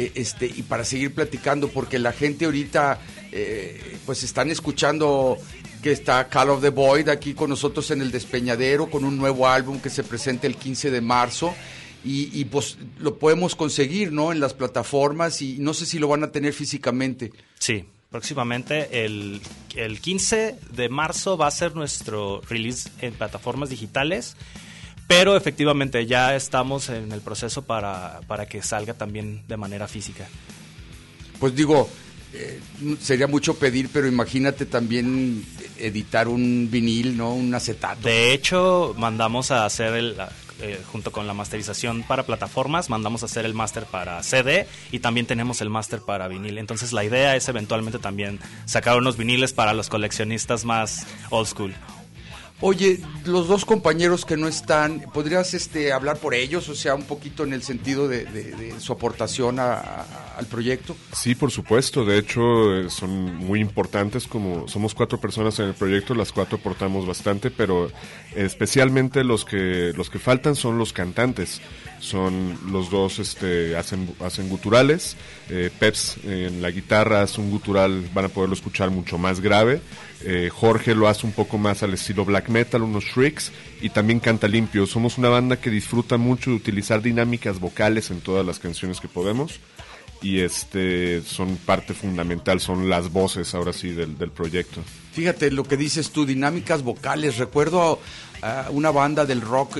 y para seguir platicando, porque la gente ahorita pues están escuchando que está Call of the Void aquí con nosotros en el Despeñadero con un nuevo álbum que se presenta el 15 de marzo y pues lo podemos conseguir, ¿no? En las plataformas, y no sé si lo van a tener físicamente. Sí, próximamente el 15 de marzo va a ser nuestro release en plataformas digitales. Pero efectivamente ya estamos en el proceso para que salga también de manera física. Pues digo, sería mucho pedir, pero imagínate también editar un vinil, ¿no? Un acetato. De hecho, mandamos a hacer junto con la masterización para plataformas, mandamos a hacer el máster para CD y también tenemos el máster para vinil. Entonces la idea es eventualmente también sacar unos viniles para los coleccionistas más old school. Oye, los dos compañeros que no están, ¿podrías hablar por ellos? O sea, un poquito en el sentido de su aportación al proyecto. Sí, por supuesto. De hecho, son muy importantes. Como somos 4 personas en el proyecto, las 4 aportamos bastante, pero especialmente los que faltan son los cantantes. Son los dos, hacen guturales. Peps en la guitarra hace un gutural, van a poderlo escuchar mucho más grave. Jorge lo hace un poco más al estilo black metal, unos shrieks, y también canta limpio. Somos una banda que disfruta mucho de utilizar dinámicas vocales en todas las canciones que podemos, y son parte fundamental, son las voces ahora sí del proyecto. Fíjate lo que dices tú, dinámicas vocales. Recuerdo a una banda del rock,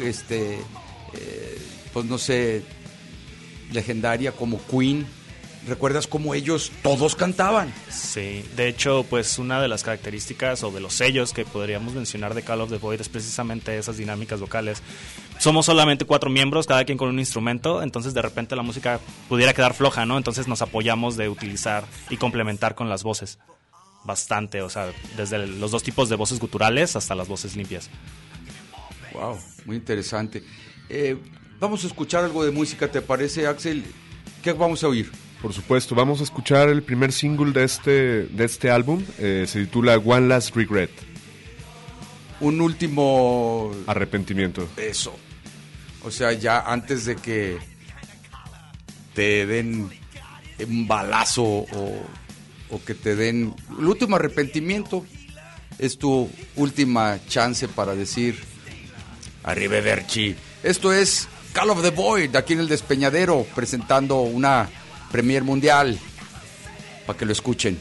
pues no sé, legendaria como Queen. ¿Recuerdas cómo ellos todos cantaban? Sí, de hecho, pues una de las características o de los sellos que podríamos mencionar de Call of the Void es precisamente esas dinámicas vocales. Somos solamente 4 miembros, cada quien con un instrumento, entonces de repente la música pudiera quedar floja, ¿no? Entonces nos apoyamos de utilizar y complementar con las voces bastante, o sea, desde los 2 tipos de voces guturales hasta las voces limpias. Wow, muy interesante. Vamos a escuchar algo de música, ¿te parece, Axel? ¿Qué vamos a oír? Por supuesto, vamos a escuchar el primer single de este álbum, se titula One Last Regret. Un último... arrepentimiento. Eso. O sea, ya antes de que te den un balazo o que te den... El último arrepentimiento es tu última chance para decir arrivederci. Esto es Call of the Void, aquí en el Despeñadero, presentando una premier mundial, para que lo escuchen.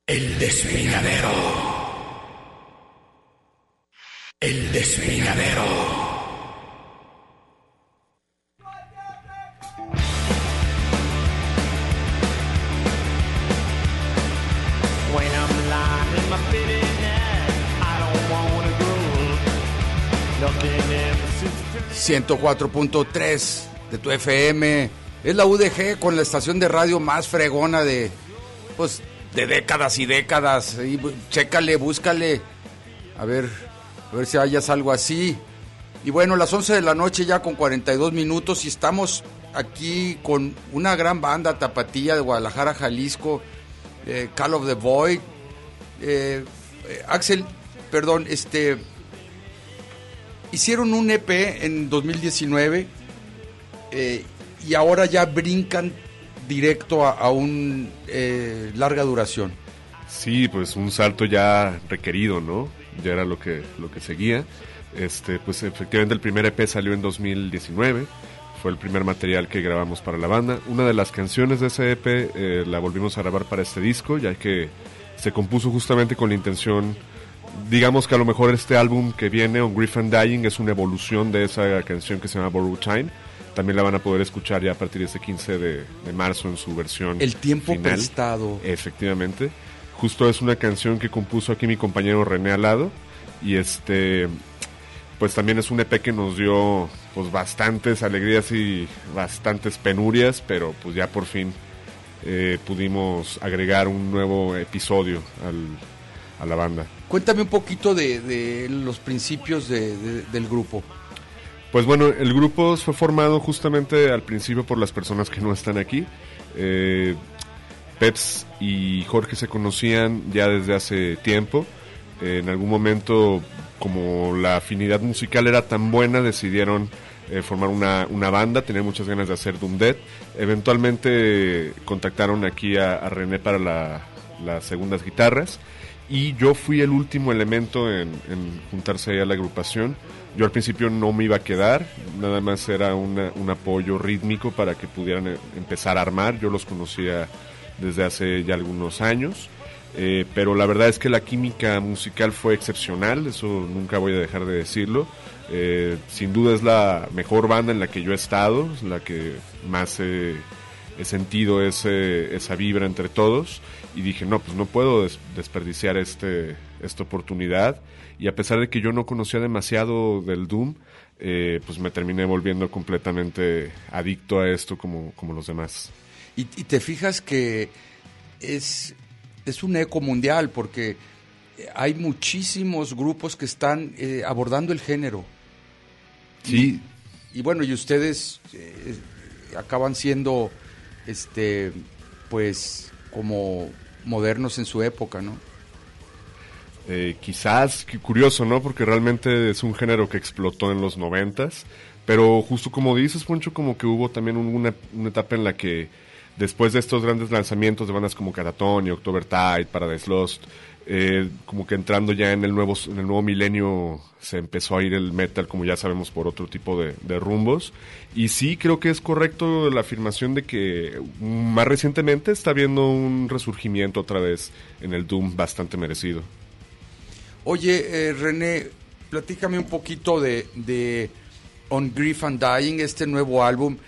El Despeñadero. El Despeñadero. When I'm lying in my bed at night, I don't wanna grow up. Nothing ever since 104.3 de tu FM. Es la UDG con la estación de radio más fregona de décadas y décadas. Y chécale, búscale. A ver si hayas algo así. Y bueno, las 11 de la noche ya con 42 minutos y estamos aquí con una gran banda tapatía de Guadalajara, Jalisco, Call of the Void. Axel, perdón, hicieron un EP en 2019 y ahora ya brincan directo a un larga duración. Sí, pues un salto ya requerido, ¿no? Ya era lo que seguía. Pues efectivamente el primer EP salió en 2019. Fue el primer material que grabamos para la banda. Una de las canciones de ese EP la volvimos a grabar para este disco, ya que se compuso justamente con la intención, digamos que a lo mejor este álbum que viene, On Grief and Dying, es una evolución de esa canción que se llama Borrowed Time. También la van a poder escuchar ya a partir de este 15 de marzo en su versión El tiempo final. prestado. Efectivamente. Justo es una canción que compuso aquí mi compañero René Alado. Y pues también es un EP que nos dio pues bastantes alegrías y bastantes penurias, pero pues ya por fin pudimos agregar un nuevo episodio a la banda. Cuéntame un poquito de los principios del grupo. Pues bueno, el grupo fue formado justamente al principio por las personas que no están aquí. Peps y Jorge se conocían ya desde hace tiempo. En algún momento, como la afinidad musical era tan buena, decidieron formar una banda. Tenían muchas ganas de hacer Doom Dead. Eventualmente contactaron aquí a René para las segundas guitarras. Y yo fui el último elemento en juntarse ahí a la agrupación. Yo al principio no me iba a quedar, nada más era un apoyo rítmico para que pudieran empezar a armar. Yo los conocía desde hace ya algunos años, pero la verdad es que la química musical fue excepcional, eso nunca voy a dejar de decirlo. Sin duda es la mejor banda en la que yo he estado, la que más he sentido esa vibra entre todos, y dije, no, pues no puedo desperdiciar esta oportunidad. Y a pesar de que yo no conocía demasiado del Doom, pues me terminé volviendo completamente adicto a esto como los demás. Y te fijas que es un eco mundial, porque hay muchísimos grupos que están abordando el género. Sí. Y bueno, y ustedes acaban siendo pues como modernos en su época, ¿no? Quizás, curioso, ¿no? Porque realmente es un género que explotó en los 90s, pero justo como dices, Poncho, como que hubo también una etapa en la que después de estos grandes lanzamientos de bandas como Catatonia, Octobertide, Paradise Lost, como que entrando ya en el nuevo milenio se empezó a ir el metal, como ya sabemos, por otro tipo de rumbos. Y sí, creo que es correcto la afirmación de que más recientemente está habiendo un resurgimiento otra vez en el Doom bastante merecido. Oye, René, platícame un poquito de On Grief and Dying, este nuevo álbum.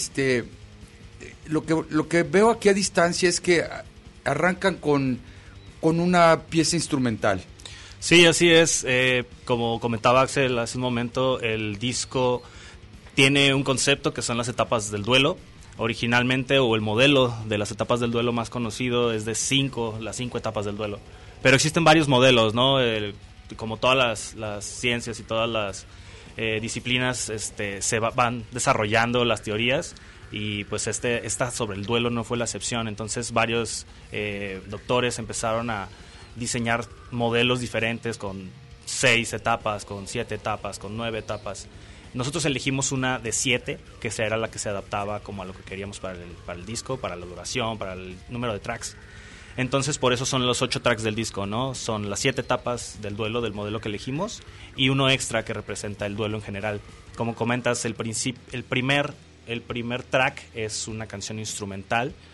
Lo que veo aquí a distancia es que arrancan con una pieza instrumental. Sí, así es. Como comentaba Axel hace un momento, el disco tiene un concepto que son las etapas del duelo. Originalmente, o el modelo de las etapas del duelo más conocido es de las 5 etapas del duelo. Pero existen varios modelos, ¿no? Como todas las ciencias y todas las disciplinas se van desarrollando las teorías, y pues esta sobre el duelo no fue la excepción. Entonces varios doctores empezaron a diseñar modelos diferentes con 6 etapas, con 7 etapas, con 9 etapas. Nosotros elegimos una de 7, que era la que se adaptaba como a lo que queríamos para el disco, para la duración, para el número de tracks. Entonces por eso son los 8 tracks del disco, ¿no? Son las 7 etapas del duelo, del modelo que elegimos, y uno extra que representa el duelo en general. Como comentas, el primer track es una canción instrumental.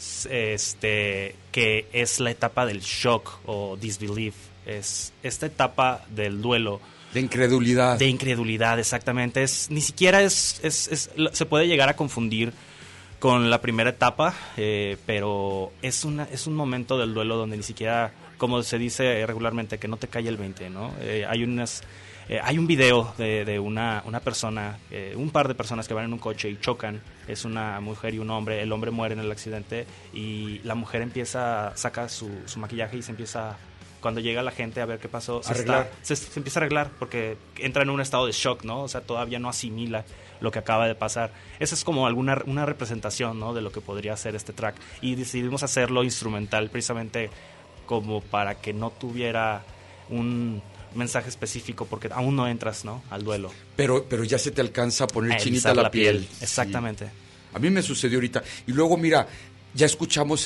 que es la etapa del shock o disbelief. Es esta etapa del duelo. De incredulidad. De incredulidad, exactamente. Ni siquiera se puede llegar a confundir con la primera etapa, pero es un momento del duelo donde ni siquiera, como se dice regularmente, que no te cae el 20, ¿no? Hay un video de una persona, un par de personas que van en un coche y chocan. Es una mujer y un hombre. El hombre muere en el accidente y la mujer saca su maquillaje y se empieza, cuando llega la gente a ver qué pasó, se empieza a arreglar porque entra en un estado de shock, ¿no? O sea, todavía no asimila lo que acaba de pasar. Esa es como una representación, ¿no?, de lo que podría ser este track. Y decidimos hacerlo instrumental precisamente como para que no tuviera un mensaje específico, porque aún no entras, ¿no?, al duelo. Pero ya se te alcanza a poner chinita la piel. Exactamente. Sí. A mí me sucedió ahorita. Y luego, mira, ya escuchamos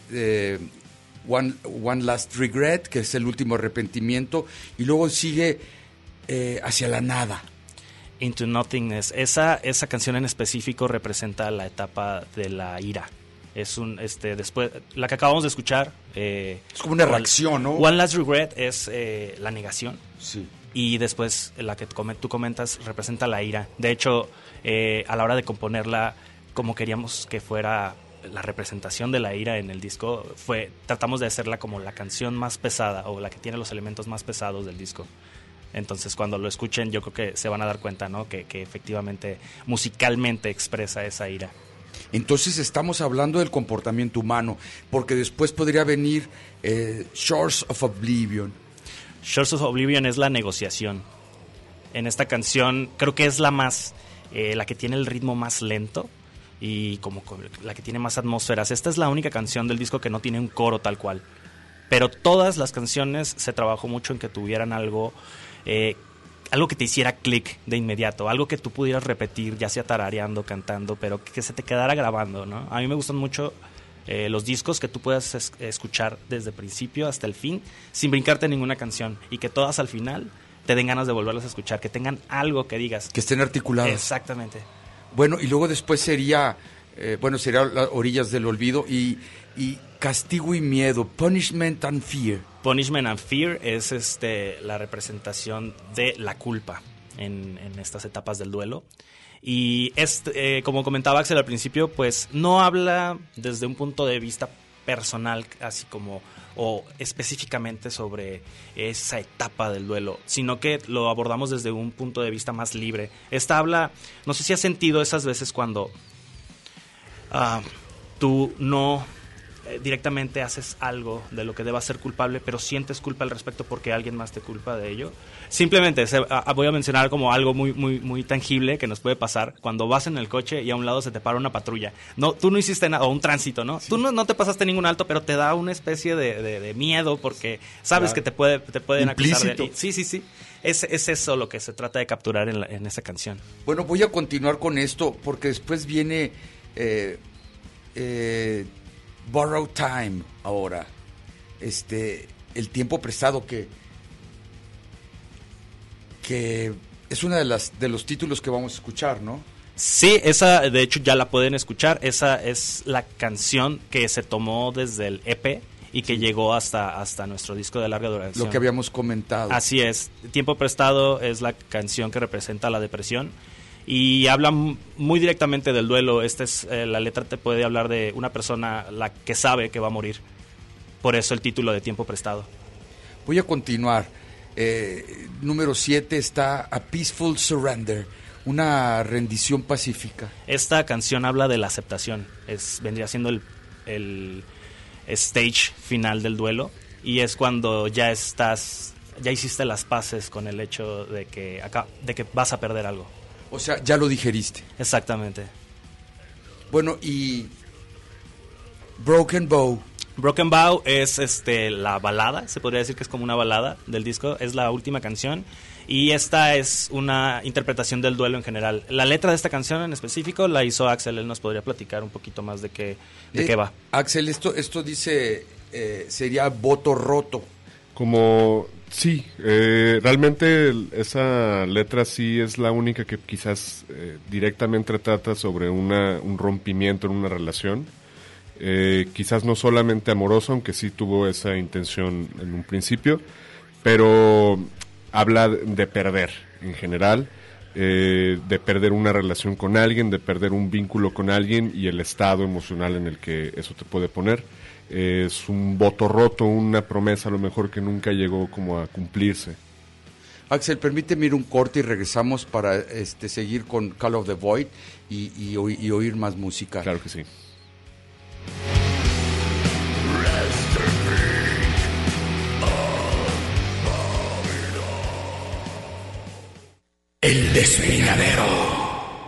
One Last Regret, que es el último arrepentimiento, y luego sigue Hacia la Nada. Into Nothingness. Esa canción en específico representa la etapa de la ira. Es después, la que acabamos de escuchar. Es como una reacción, ¿no? One Last Regret es la negación. Sí. Y después la que tú comentas representa la ira. De hecho, a la hora de componerla, como queríamos que fuera la representación de la ira en el disco, tratamos de hacerla como la canción más pesada o la que tiene los elementos más pesados del disco. Entonces, cuando lo escuchen, yo creo que se van a dar cuenta, ¿no?, que efectivamente musicalmente expresa esa ira. Entonces estamos hablando del comportamiento humano, porque después podría venir Shores of Oblivion. Shores of Oblivion es la negociación. En esta canción creo que es la que tiene el ritmo más lento y como la que tiene más atmósferas. Esta es la única canción del disco que no tiene un coro tal cual. Pero todas las canciones se trabajó mucho en que tuvieran algo que te hiciera clic de inmediato, algo que tú pudieras repetir, ya sea tarareando, cantando, pero que se te quedara grabando, ¿no? A mí me gustan mucho los discos que tú puedas escuchar desde principio hasta el fin, sin brincarte ninguna canción, y que todas al final te den ganas de volverlas a escuchar, que tengan algo que digas. Que estén articuladas. Exactamente. Bueno, y luego después sería las Orillas del Olvido y Castigo y Miedo, Punishment and Fear. Punishment and Fear es la representación de la culpa en estas etapas del duelo. Y como comentaba Axel al principio, pues no habla desde un punto de vista personal, así como o específicamente sobre esa etapa del duelo, sino que lo abordamos desde un punto de vista más libre. Esta habla, no sé si has sentido esas veces cuando tú no directamente haces algo de lo que debas ser culpable, pero sientes culpa al respecto porque alguien más te culpa de ello. Simplemente voy a mencionar como algo muy, muy, muy tangible que nos puede pasar cuando vas en el coche y a un lado se te para una patrulla. No, tú no hiciste nada, o un tránsito, ¿no? Sí. Tú no te pasaste ningún alto, pero te da una especie de miedo porque sabes, claro, que te pueden acusar de... Sí. Es eso lo que se trata de capturar en esa canción. Bueno, voy a continuar con esto porque después viene Borrowed Time ahora. El tiempo prestado que es una de los títulos que vamos a escuchar, ¿no? Sí, esa de hecho ya la pueden escuchar. Esa es la canción que se tomó desde el EP y que llegó hasta nuestro disco de larga duración. Lo que habíamos comentado. Así es. Tiempo prestado es la canción que representa la depresión y habla muy directamente del duelo. La letra te puede hablar de una persona la que sabe que va a morir. Por eso el título de Tiempo prestado. Voy a continuar. Número 7 está A Peaceful Surrender, una rendición pacífica. Esta canción habla de la aceptación. Vendría siendo el stage final del duelo y es cuando ya hiciste las paces con el hecho de que vas a perder algo. O sea, ya lo digeriste. Exactamente. Bueno, y Broken Bow. Broken Bow es la balada, se podría decir que es como una balada del disco, es la última canción y esta es una interpretación del duelo en general. La letra de esta canción en específico la hizo Axel, él nos podría platicar un poquito más de qué va. Axel, esto dice, sería voto roto. Como, sí, realmente esa letra sí es la única que quizás directamente trata sobre un rompimiento en una relación. quizás no solamente amoroso, aunque sí tuvo esa intención en un principio, pero habla de perder en general, de perder una relación con alguien, de perder un vínculo con alguien y el estado emocional en el que eso te puede poner. Es un voto roto, una promesa a lo mejor que nunca llegó como a cumplirse. Axel, permíteme ir un corte y regresamos para seguir con Call of the Void y oír más música. Claro que sí. El Despeñadero.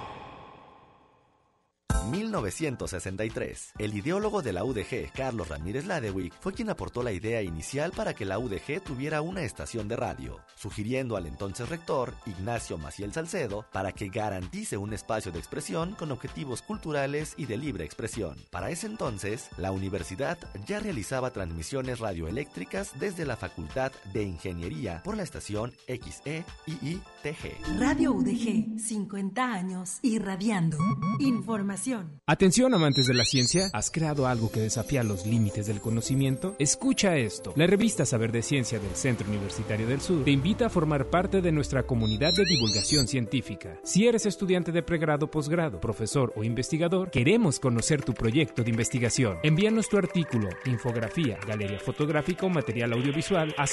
1963. El ideólogo de la UDG, Carlos Ramírez Ladewig, fue quien aportó la idea inicial para que la UDG tuviera una estación de radio, sugiriendo al entonces rector, Ignacio Maciel Salcedo, para que garantice un espacio de expresión con objetivos culturales y de libre expresión. Para ese entonces, la universidad ya realizaba transmisiones radioeléctricas desde la Facultad de Ingeniería por la estación XEIITG. Radio UDG, 50 años irradiando información. Atención, amantes de la ciencia, ¿has creado algo que desafía los límites del conocimiento? Escucha esto. La revista Saber de Ciencia del Centro Universitario del Sur te invita a formar parte de nuestra comunidad de divulgación científica. Si eres estudiante de pregrado, posgrado, profesor o investigador, queremos conocer tu proyecto de investigación. Envíanos tu artículo, infografía, galería fotográfica o material audiovisual a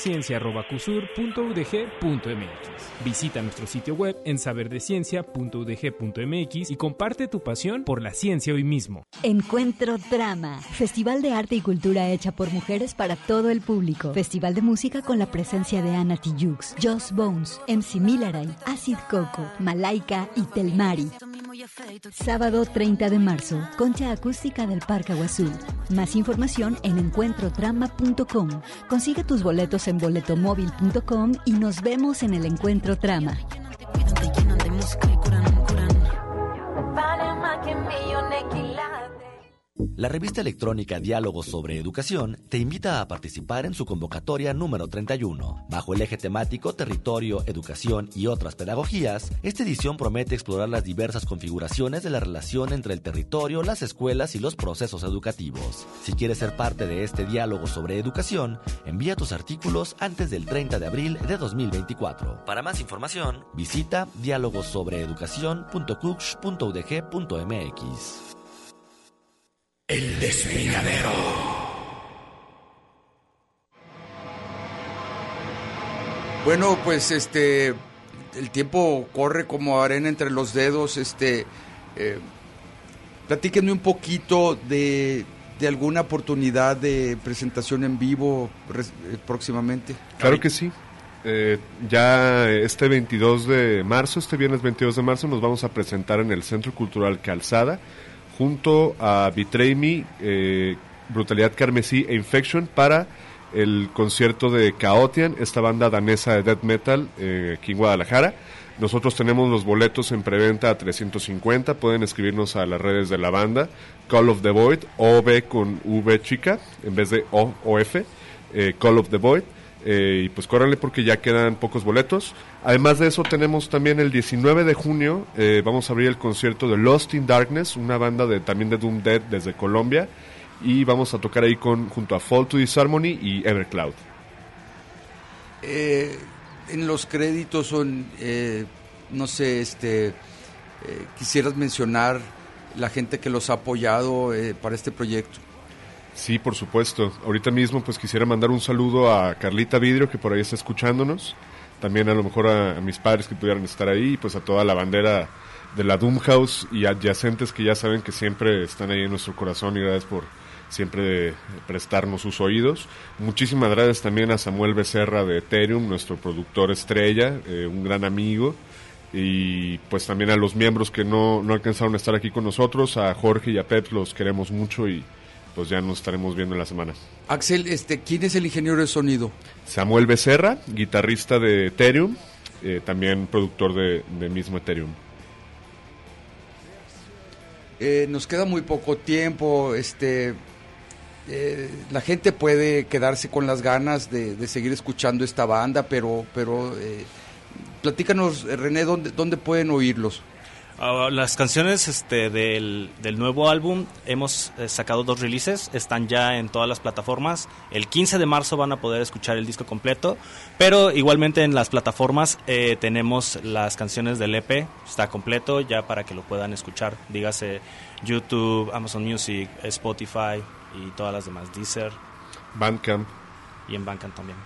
saberdeciencia@cusur.udg.mx. Visita nuestro sitio web en saberdeciencia.udg.mx y comparte tu pasión por la ciencia hoy mismo. Encuentro Drama, festival de arte y cultura hecha por mujeres para todo el público. Festival de música con la presencia de Ana Tijoux, Joss Bones, MC Milaray, Acid Coco, Malaika y Telmari. Sábado 30 de marzo, concha acústica del Parque Aguazul. Más información en encuentrotrama.com. Consigue tus boletos en boletomóvil.com y nos vemos en el Encuentro Trama. La revista electrónica Diálogos sobre Educación te invita a participar en su convocatoria número 31. Bajo el eje temático Territorio, Educación y otras pedagogías, esta edición promete explorar las diversas configuraciones de la relación entre el territorio, las escuelas y los procesos educativos. Si quieres ser parte de este diálogo sobre educación, envía tus artículos antes del 30 de abril de 2024. Para más información, visita dialogosobreeducacion.cuch.udg.mx. El Despeñadero. Bueno, pues el tiempo corre como arena entre los dedos. Platíquenme un poquito de alguna oportunidad de presentación en vivo próximamente. Claro que sí. Ya este 22 de marzo, este viernes 22 de marzo, nos vamos a presentar en el Centro Cultural Calzada, junto a Betray Me, Brutalidad Carmesí e Infection para el concierto de Chaotian, esta banda danesa de death metal aquí en Guadalajara. Nosotros tenemos los boletos en preventa a 350, pueden escribirnos a las redes de la banda, Call of the Void, OV con V chica, en vez de O o F, Call of the Void. Y pues córranle porque ya quedan pocos boletos. Además de eso tenemos también el 19 de junio vamos a abrir el concierto de Lost in Darkness, una banda también de Doom Dead desde Colombia, y vamos a tocar ahí junto a Fall to Disharmony y Evercloud. En los créditos son no sé, quisieras mencionar la gente que los ha apoyado para este proyecto. Sí, por supuesto. Ahorita mismo pues quisiera mandar un saludo a Carlita Vidrio, que por ahí está escuchándonos. También a lo mejor a mis padres que pudieran estar ahí, y pues a toda la bandera de la Doomhouse y adyacentes que ya saben que siempre están ahí en nuestro corazón, y gracias por siempre prestarnos sus oídos. Muchísimas gracias también a Samuel Becerra de Ethereum, nuestro productor estrella, un gran amigo. Y pues también a los miembros que no alcanzaron a estar aquí con nosotros, a Jorge y a Pep, los queremos mucho y pues ya nos estaremos viendo en la semana. Axel, ¿quién es el ingeniero de sonido? Samuel Becerra, guitarrista de Ethereum, también productor de mismo Ethereum. Nos queda muy poco tiempo, la gente puede quedarse con las ganas de seguir escuchando esta banda, pero platícanos, René, ¿dónde pueden oírlos? Las canciones del nuevo álbum, hemos sacado 2 releases, están ya en todas las plataformas. El 15 de marzo van a poder escuchar el disco completo, pero igualmente en las plataformas tenemos las canciones del EP, está completo ya para que lo puedan escuchar, dígase YouTube, Amazon Music, Spotify y todas las demás, Deezer, Bandcamp. Y en Bandcamp también.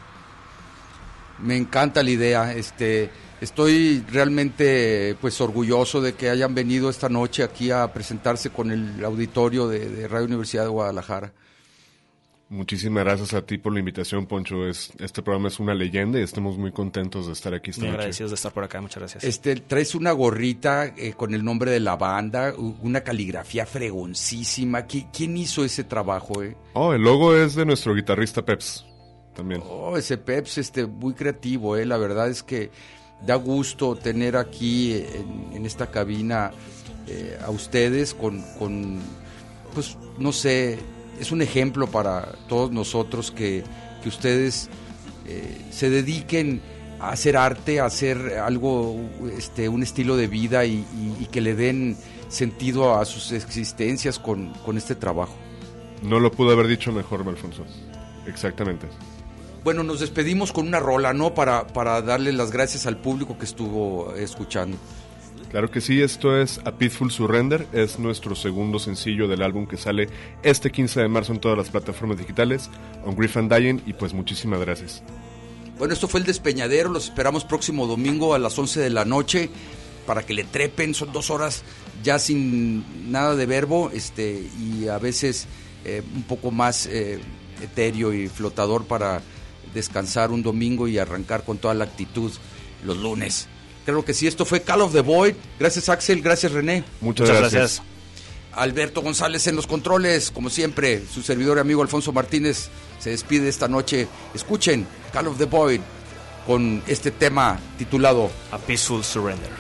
Me encanta la idea, estoy realmente pues orgulloso de que hayan venido esta noche aquí a presentarse con el auditorio de Radio Universidad de Guadalajara. Muchísimas gracias a ti por la invitación, Poncho. Este programa es una leyenda y estamos muy contentos de estar aquí esta Muy noche. agradecidos de estar por acá, muchas gracias. Traes una gorrita con el nombre de la banda, una caligrafía fregoncísima. ¿Quién hizo ese trabajo? El logo es de nuestro guitarrista Peps, también. Ese Peps, muy creativo, la verdad es que da gusto tener aquí en esta cabina a ustedes con, pues, no sé, es un ejemplo para todos nosotros que ustedes se dediquen a hacer arte, a hacer algo, un estilo de vida y que le den sentido a sus existencias con este trabajo. No lo pude haber dicho mejor, Alfonso. Exactamente. Bueno, nos despedimos con una rola, ¿no? Para darle las gracias al público que estuvo escuchando. Claro que sí, esto es A Peaceful Surrender, es nuestro segundo sencillo del álbum que sale este 15 de marzo en todas las plataformas digitales, On Grief and Dying, y pues muchísimas gracias. Bueno, esto fue El Despeñadero, los esperamos próximo domingo a las 11 de la noche para que le trepen, son 2 horas ya sin nada de verbo, y a veces un poco más etéreo y flotador para descansar un domingo y arrancar con toda la actitud los lunes. Creo que sí, esto fue Call of the Void. Gracias, Axel, gracias, René. Muchas gracias. Alberto González en los controles, como siempre, su servidor y amigo Alfonso Martínez se despide esta noche. Escuchen Call of the Void con este tema titulado A Peaceful Surrender.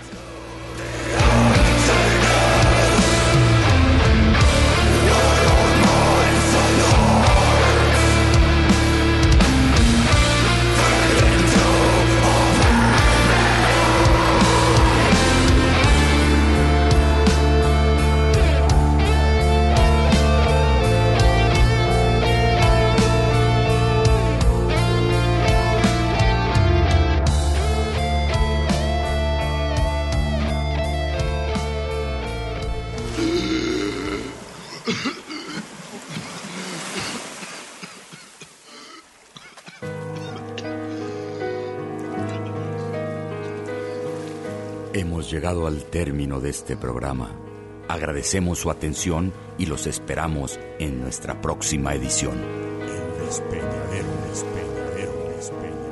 Hemos llegado al término de este programa. Agradecemos su atención y los esperamos en nuestra próxima edición. El despeñadero, despeñadero, despeñadero.